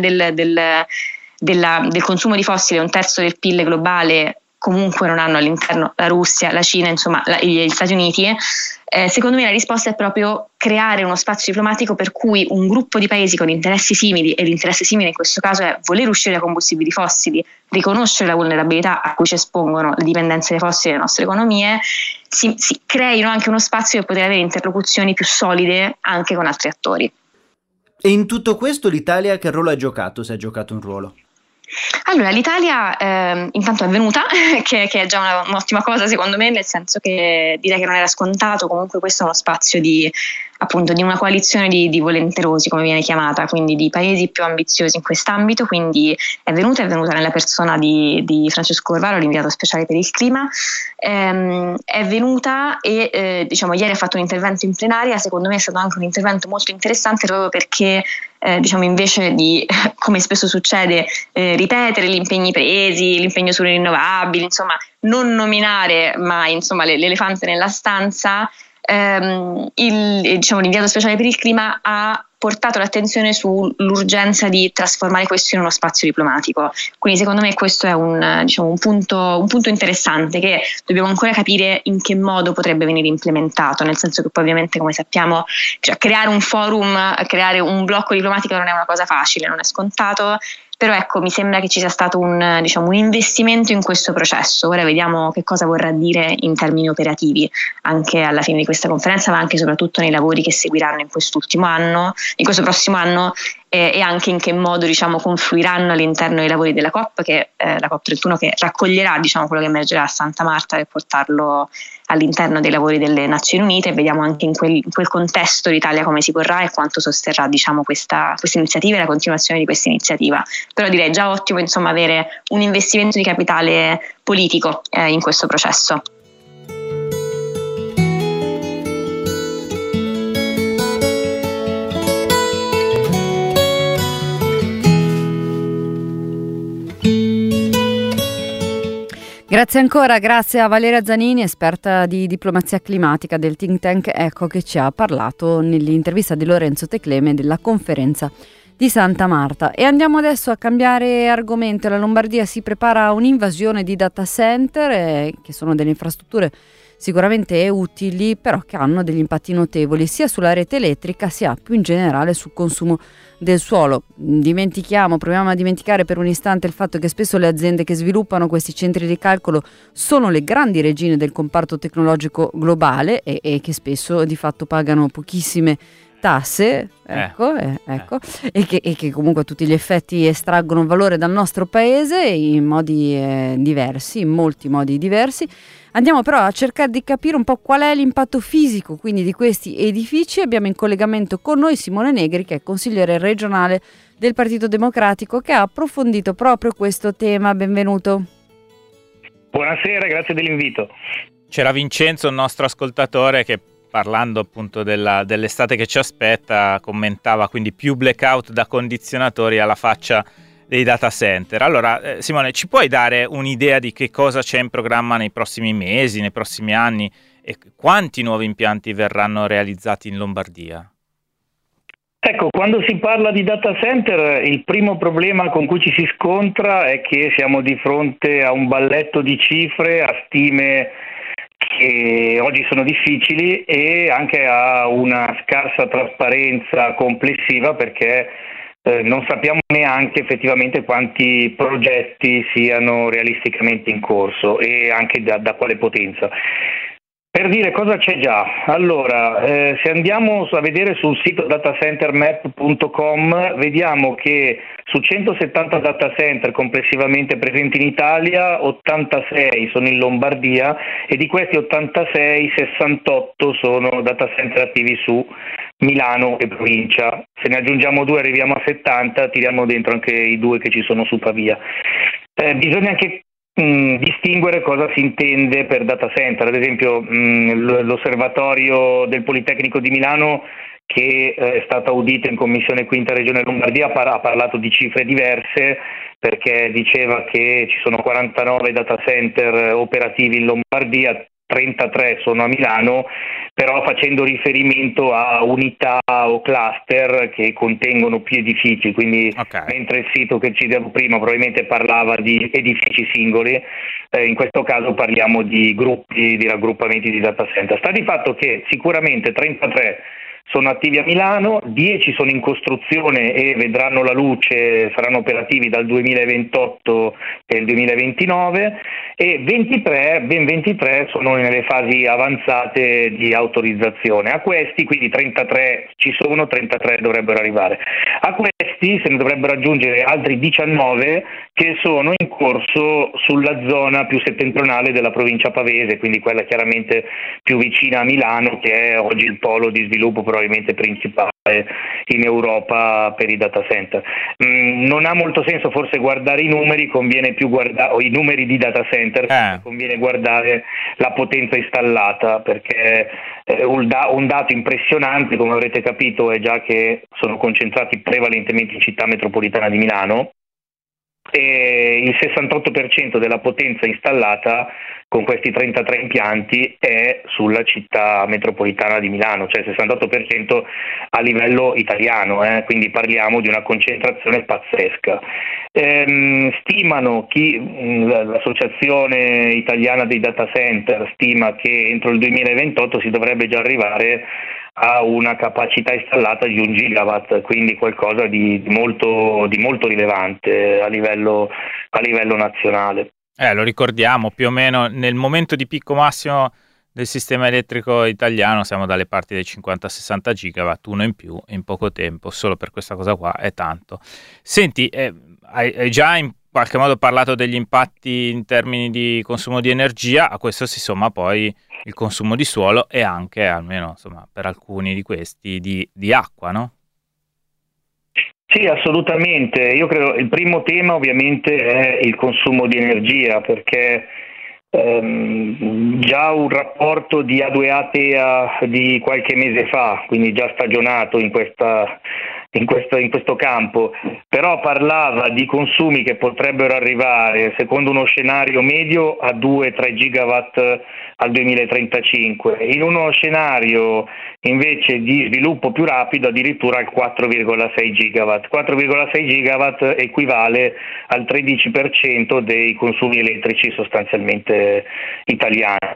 del consumo di fossili e 1/3 del PIL globale, comunque non hanno all'interno la Russia, la Cina, gli Stati Uniti. Secondo me la risposta è proprio creare uno spazio diplomatico per cui un gruppo di paesi con interessi simili, e l'interesse simile in questo caso è voler uscire dai combustibili fossili, riconoscere la vulnerabilità a cui ci espongono le dipendenze dai fossili delle nostre economie, si creino anche uno spazio per poter avere interlocuzioni più solide anche con altri attori. E in tutto questo l'Italia che ruolo ha giocato, se ha giocato un ruolo? Allora, l'Italia intanto è venuta, che è già un'ottima cosa secondo me, nel senso che direi che non era scontato. Comunque questo è uno spazio di una coalizione di volenterosi, come viene chiamata, quindi di paesi più ambiziosi in quest'ambito. Quindi è venuta nella persona di Francesco Corvaro, l'inviato speciale per il clima, è venuta e ieri ha fatto un intervento in plenaria. Secondo me è stato anche un intervento molto interessante, proprio perché invece di, come spesso succede, ripetere gli impegni presi, l'impegno sulle rinnovabili, non nominare mai l'elefante nella stanza, l'inviato speciale per il clima ha portato l'attenzione sull'urgenza di trasformare questo in uno spazio diplomatico. Quindi secondo me questo è un punto interessante, che dobbiamo ancora capire in che modo potrebbe venire implementato, nel senso che poi ovviamente, come sappiamo, cioè, creare un forum, creare un blocco diplomatico non è una cosa facile, non è scontato. Però ecco, mi sembra che ci sia stato un investimento in questo processo. Ora vediamo che cosa vorrà dire in termini operativi anche alla fine di questa conferenza, ma anche e soprattutto nei lavori che seguiranno in questo prossimo anno, e anche in che modo confluiranno all'interno dei lavori della COP, che la COP31, che raccoglierà quello che emergerà a Santa Marta per portarlo all'interno dei lavori delle Nazioni Unite. Vediamo anche in quel contesto l'Italia come si porrà e quanto sosterrà questa iniziativa e la continuazione di questa iniziativa. Però direi già ottimo avere un investimento di capitale politico in questo processo. Grazie ancora, grazie a Valeria Zanini, esperta di diplomazia climatica del think tank ECO, che ci ha parlato nell'intervista di Lorenzo Tecleme della conferenza di Santa Marta. E andiamo adesso a cambiare argomento. La Lombardia si prepara a un'invasione di data center, che sono delle infrastrutture sicuramente utili, però che hanno degli impatti notevoli sia sulla rete elettrica sia più in generale sul consumo del suolo. Proviamo a dimenticare per un istante il fatto che spesso le aziende che sviluppano questi centri di calcolo sono le grandi regine del comparto tecnologico globale e che spesso di fatto pagano pochissime tasse, e che comunque a tutti gli effetti estraggono valore dal nostro paese in modi diversi, in molti modi diversi. Andiamo però a cercare di capire un po' qual è l'impatto fisico quindi di questi edifici. Abbiamo in collegamento con noi Simone Negri, che è consigliere regionale del Partito Democratico, che ha approfondito proprio questo tema. Benvenuto. Buonasera, grazie dell'invito. C'era Vincenzo, un nostro ascoltatore, che parlando appunto dell'estate che ci aspetta commentava quindi più blackout da condizionatori alla faccia dei data center. Allora Simone, ci puoi dare un'idea di che cosa c'è in programma nei prossimi mesi, nei prossimi anni, e quanti nuovi impianti verranno realizzati in Lombardia? Ecco, quando si parla di data center, il primo problema con cui ci si scontra è che siamo di fronte a un balletto di cifre, a stime che oggi sono difficili e anche a una scarsa trasparenza complessiva, perché non sappiamo neanche effettivamente quanti progetti siano realisticamente in corso e anche da quale potenza. Per dire cosa c'è già, allora se andiamo a vedere sul sito datacentermap.com vediamo che su 170 data center complessivamente presenti in Italia, 86 sono in Lombardia e di questi 86, 68 sono data center attivi su Milano e provincia. Se ne aggiungiamo 2 arriviamo a 70, tiriamo dentro anche i 2 che ci sono su Pavia. Bisogna anche distinguere cosa si intende per data center. Ad esempio l'osservatorio del Politecnico di Milano, che è stato audito in Commissione Quinta Regione Lombardia, ha parlato di cifre diverse, perché diceva che ci sono 49 data center operativi in Lombardia, 33 sono a Milano, però facendo riferimento a unità o cluster che contengono più edifici, quindi mentre il sito che citavo prima probabilmente parlava di edifici singoli, in questo caso parliamo di gruppi, di raggruppamenti di data center. Sta di fatto che sicuramente 33 sono attivi a Milano, 10 sono in costruzione e vedranno la luce, saranno operativi dal 2028 e il 2029 e ben 23 sono nelle fasi avanzate di autorizzazione. A questi, quindi 33 ci sono, 33 dovrebbero arrivare. A questi se ne dovrebbero aggiungere altri 19 che sono in corso sulla zona più settentrionale della provincia pavese, quindi quella chiaramente più vicina a Milano, che è oggi il polo di sviluppo probabilmente principale in Europa per i data center. Non ha molto senso forse guardare i numeri, conviene più guardare i numeri di data center, conviene guardare la potenza installata, perché un dato impressionante, come avrete capito, è già che sono concentrati prevalentemente in città metropolitana di Milano, e il 68% della potenza installata con questi 33 impianti è sulla città metropolitana di Milano, cioè il 68% a livello italiano, quindi parliamo di una concentrazione pazzesca. Stimano l'Associazione Italiana dei Data Center stima che entro il 2028 si dovrebbe già arrivare a una capacità installata di 1 gigawatt, quindi qualcosa di molto rilevante a livello nazionale. Lo ricordiamo, più o meno nel momento di picco massimo del sistema elettrico italiano siamo dalle parti dei 50-60 gigawatt, uno in più in poco tempo, solo per questa cosa qua è tanto. Senti, hai già in qualche modo parlato degli impatti in termini di consumo di energia, a questo si somma poi il consumo di suolo e anche, almeno insomma per alcuni di questi, di acqua, no? Sì, assolutamente. Io credo il primo tema ovviamente è il consumo di energia, perché già un rapporto di A2A-TEA di qualche mese fa, quindi già stagionato in questo campo, però parlava di consumi che potrebbero arrivare, secondo uno scenario medio, a 2-3 gigawatt al 2035, in uno scenario invece di sviluppo più rapido addirittura al 4,6 gigawatt. 4,6 gigawatt equivale al 13% dei consumi elettrici sostanzialmente italiani.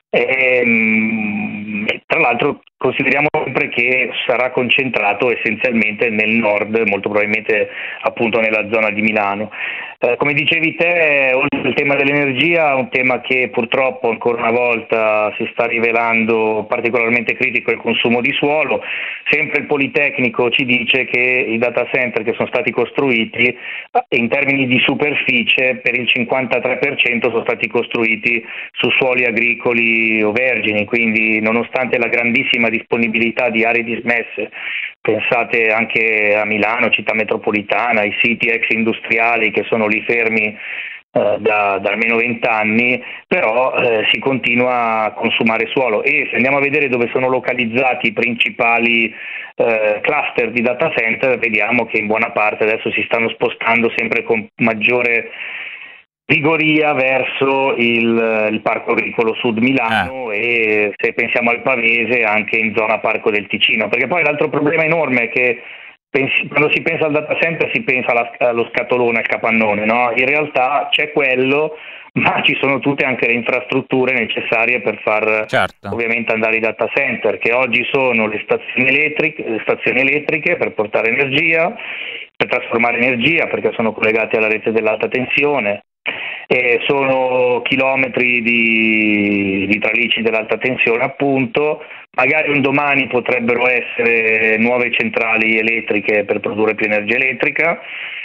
Tra l'altro consideriamo sempre che sarà concentrato essenzialmente nel nord, molto probabilmente appunto nella zona di Milano. Come dicevi te, oltre al tema dell'energia, un tema che purtroppo ancora una volta si sta rivelando particolarmente critico è il consumo di suolo. Sempre il Politecnico ci dice che i data center che sono stati costruiti in termini di superficie per il 53% sono stati costruiti su suoli agricoli o vergini, quindi nonostante la grandissima disponibilità di aree dismesse, pensate anche a Milano, città metropolitana, ai siti ex industriali che sono lì fermi da almeno 20 anni, però si continua a consumare suolo, e se andiamo a vedere dove sono localizzati i principali cluster di data center, vediamo che in buona parte adesso si stanno spostando sempre con maggiore vigoria verso il Parco Agricolo Sud Milano e, se pensiamo al Pavese, anche in zona Parco del Ticino, perché poi l'altro problema enorme è che quando si pensa al data center si pensa allo scatolone, al capannone, no? In realtà c'è quello, ma ci sono tutte anche le infrastrutture necessarie per far ovviamente andare i data center, che oggi sono le stazioni elettriche per portare energia, per trasformare energia, perché sono collegati alla rete dell'alta tensione. Sono chilometri di tralicci dell'alta tensione, appunto. Magari un domani potrebbero essere nuove centrali elettriche per produrre più energia elettrica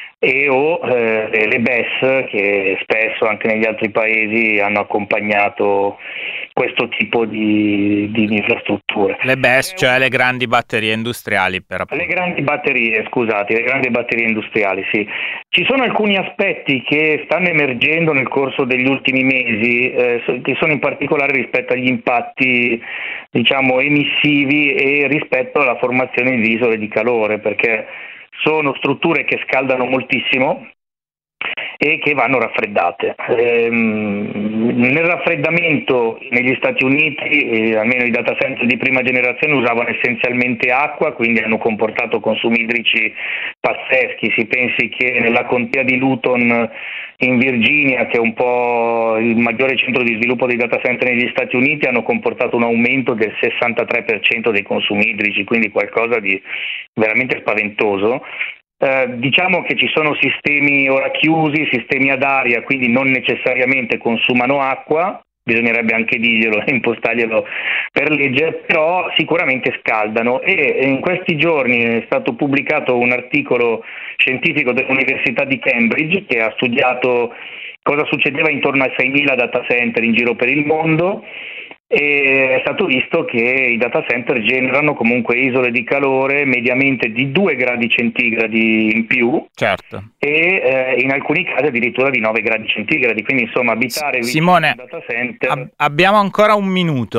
le BES, che spesso anche negli altri paesi hanno accompagnato questo tipo di infrastrutture. Le BES, cioè le grandi batterie industriali Le grandi batterie industriali, sì. Ci sono alcuni aspetti che stanno emergendo nel corso degli ultimi mesi, che sono in particolare rispetto agli impatti, diciamo, emissivi e rispetto alla formazione di isole di calore, perché sono strutture che scaldano moltissimo e che vanno raffreddate. Nel raffreddamento negli Stati Uniti, almeno i data center di prima generazione usavano essenzialmente acqua, quindi hanno comportato consumi idrici pazzeschi. Si pensi che nella contea di Luton in Virginia, che è un po' il maggiore centro di sviluppo dei data center negli Stati Uniti, hanno comportato un aumento del 63% dei consumi idrici, quindi qualcosa di veramente spaventoso. Diciamo che ci sono sistemi ora chiusi, sistemi ad aria, quindi non necessariamente consumano acqua, bisognerebbe anche dirglielo e impostarglielo per legge, però sicuramente scaldano, e in questi giorni è stato pubblicato un articolo scientifico dell'Università di Cambridge che ha studiato cosa succedeva intorno a 6.000 data center in giro per il mondo, e è stato visto che i data center generano comunque isole di calore mediamente di 2 gradi centigradi in più, e in alcuni casi addirittura di 9 gradi centigradi, quindi insomma abitare vicino a un data center... abbiamo ancora un minuto,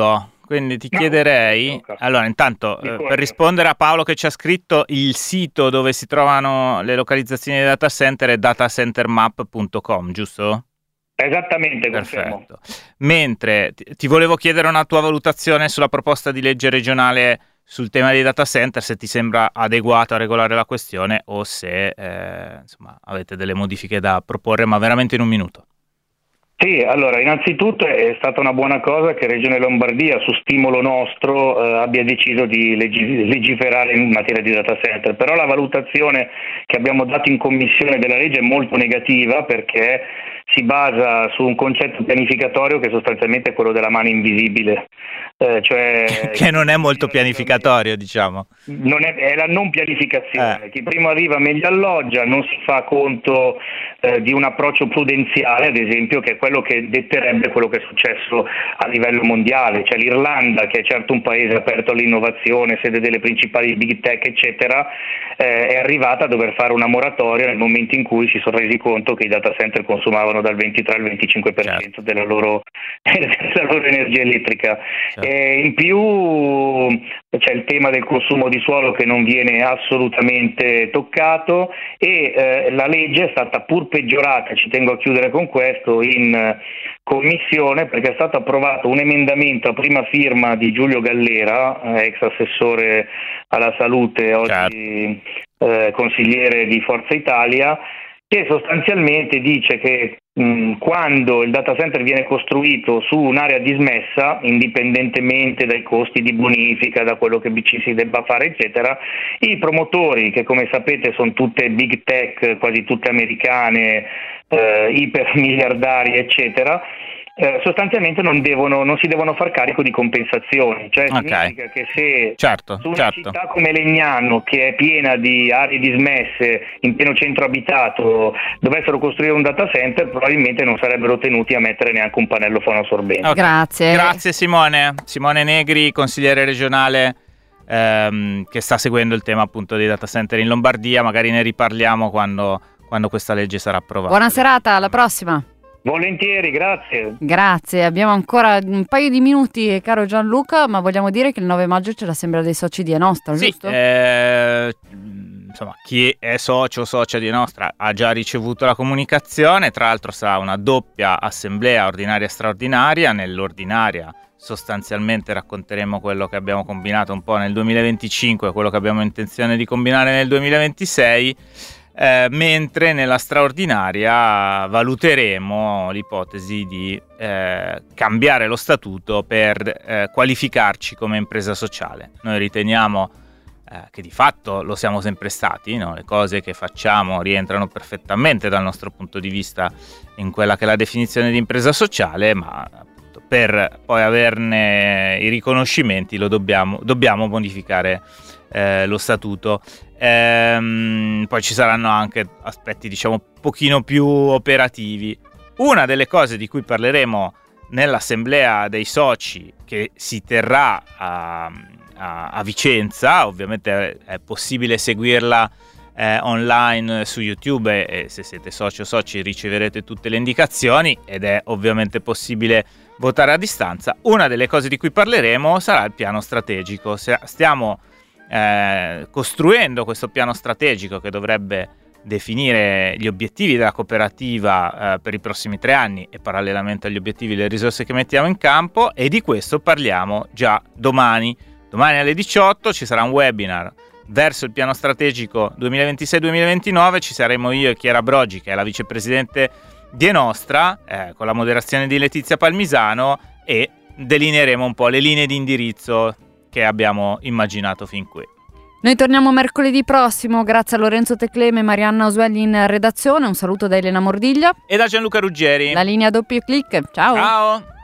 Quindi ti No, chiederei, tocca. allora intanto Ricordo. per rispondere a Paolo che ci ha scritto, il sito dove si trovano le localizzazioni dei data center è datacentermap.com, giusto? Esattamente, confermo. Perfetto. Mentre ti volevo chiedere una tua valutazione sulla proposta di legge regionale sul tema dei data center, se ti sembra adeguato a regolare la questione o se insomma, avete delle modifiche da proporre, ma veramente in un minuto. Sì, allora innanzitutto è stata una buona cosa che Regione Lombardia, su stimolo nostro, abbia deciso di legiferare in materia di data center, però la valutazione che abbiamo dato in commissione della legge è molto negativa perché si basa su un concetto pianificatorio che sostanzialmente è quello della mano invisibile. Cioè, Che non è molto pianificatorio, diciamo. È la non pianificazione. Chi prima arriva meglio alloggia, non si fa conto di un approccio prudenziale, ad esempio, che è quello che detterebbe quello che è successo a livello mondiale. Cioè l'Irlanda, che è certo un paese aperto all'innovazione, sede delle principali big tech, eccetera, è arrivata a dover fare una moratoria nel momento in cui si sono resi conto che i data center consumavano dal 23 al 25% della loro energia elettrica. Certo. In più c'è il tema del consumo di suolo che non viene assolutamente toccato e la legge è stata pur peggiorata, ci tengo a chiudere con questo, in commissione perché è stato approvato un emendamento a prima firma di Giulio Gallera, ex assessore alla salute, oggi consigliere di Forza Italia, che sostanzialmente dice che quando il data center viene costruito su un'area dismessa, indipendentemente dai costi di bonifica, da quello che ci si debba fare, eccetera, i promotori, che come sapete sono tutte big tech, quasi tutte americane, ipermiliardari, eccetera, sostanzialmente non si devono far carico di compensazioni, cioè significa che se su una città come Legnano, che è piena di aree dismesse in pieno centro abitato, dovessero costruire un data center, probabilmente non sarebbero tenuti a mettere neanche un pannello fonoassorbente. Grazie Simone Negri, consigliere regionale che sta seguendo il tema appunto dei data center in Lombardia. Magari ne riparliamo quando questa legge sarà approvata. Buona serata, alla prossima. Volentieri, grazie. Grazie, abbiamo ancora un paio di minuti, caro Gianluca, ma vogliamo dire che il 9 maggio c'è l'assemblea dei soci di Enostra, giusto? Insomma, chi è socio o socia di Enostra ha già ricevuto la comunicazione. Tra l'altro sarà una doppia assemblea ordinaria e straordinaria. Nell'ordinaria sostanzialmente racconteremo quello che abbiamo combinato un po' nel 2025 e quello che abbiamo intenzione di combinare nel 2026. Mentre nella straordinaria valuteremo l'ipotesi di cambiare lo statuto per qualificarci come impresa sociale. Noi riteniamo che di fatto lo siamo sempre stati, no? Le cose che facciamo rientrano perfettamente dal nostro punto di vista in quella che è la definizione di impresa sociale, ma appunto, per poi averne i riconoscimenti dobbiamo modificare lo statuto. Poi ci saranno anche aspetti diciamo un pochino più operativi. Una delle cose di cui parleremo nell'assemblea dei soci che si terrà a Vicenza, ovviamente è possibile seguirla online su YouTube e se siete soci o soci riceverete tutte le indicazioni ed è ovviamente possibile votare a distanza. Una delle cose di cui parleremo sarà il piano strategico. Stiamo costruendo questo piano strategico che dovrebbe definire gli obiettivi della cooperativa per i prossimi 3 anni e parallelamente agli obiettivi le risorse che mettiamo in campo, e di questo parliamo già domani alle 18. Ci sarà un webinar verso il piano strategico 2026-2029, ci saremo io e Chiara Brogi, che è la vicepresidente di Enostra, con la moderazione di Letizia Palmisano, e delineeremo un po' le linee di indirizzo che abbiamo immaginato fin qui. Noi torniamo mercoledì prossimo, grazie a Lorenzo Tecleme e Marianna Osuelli in redazione. Un saluto da Elena Mordiglia e da Gianluca Ruggeri. La linea doppio clic, ciao.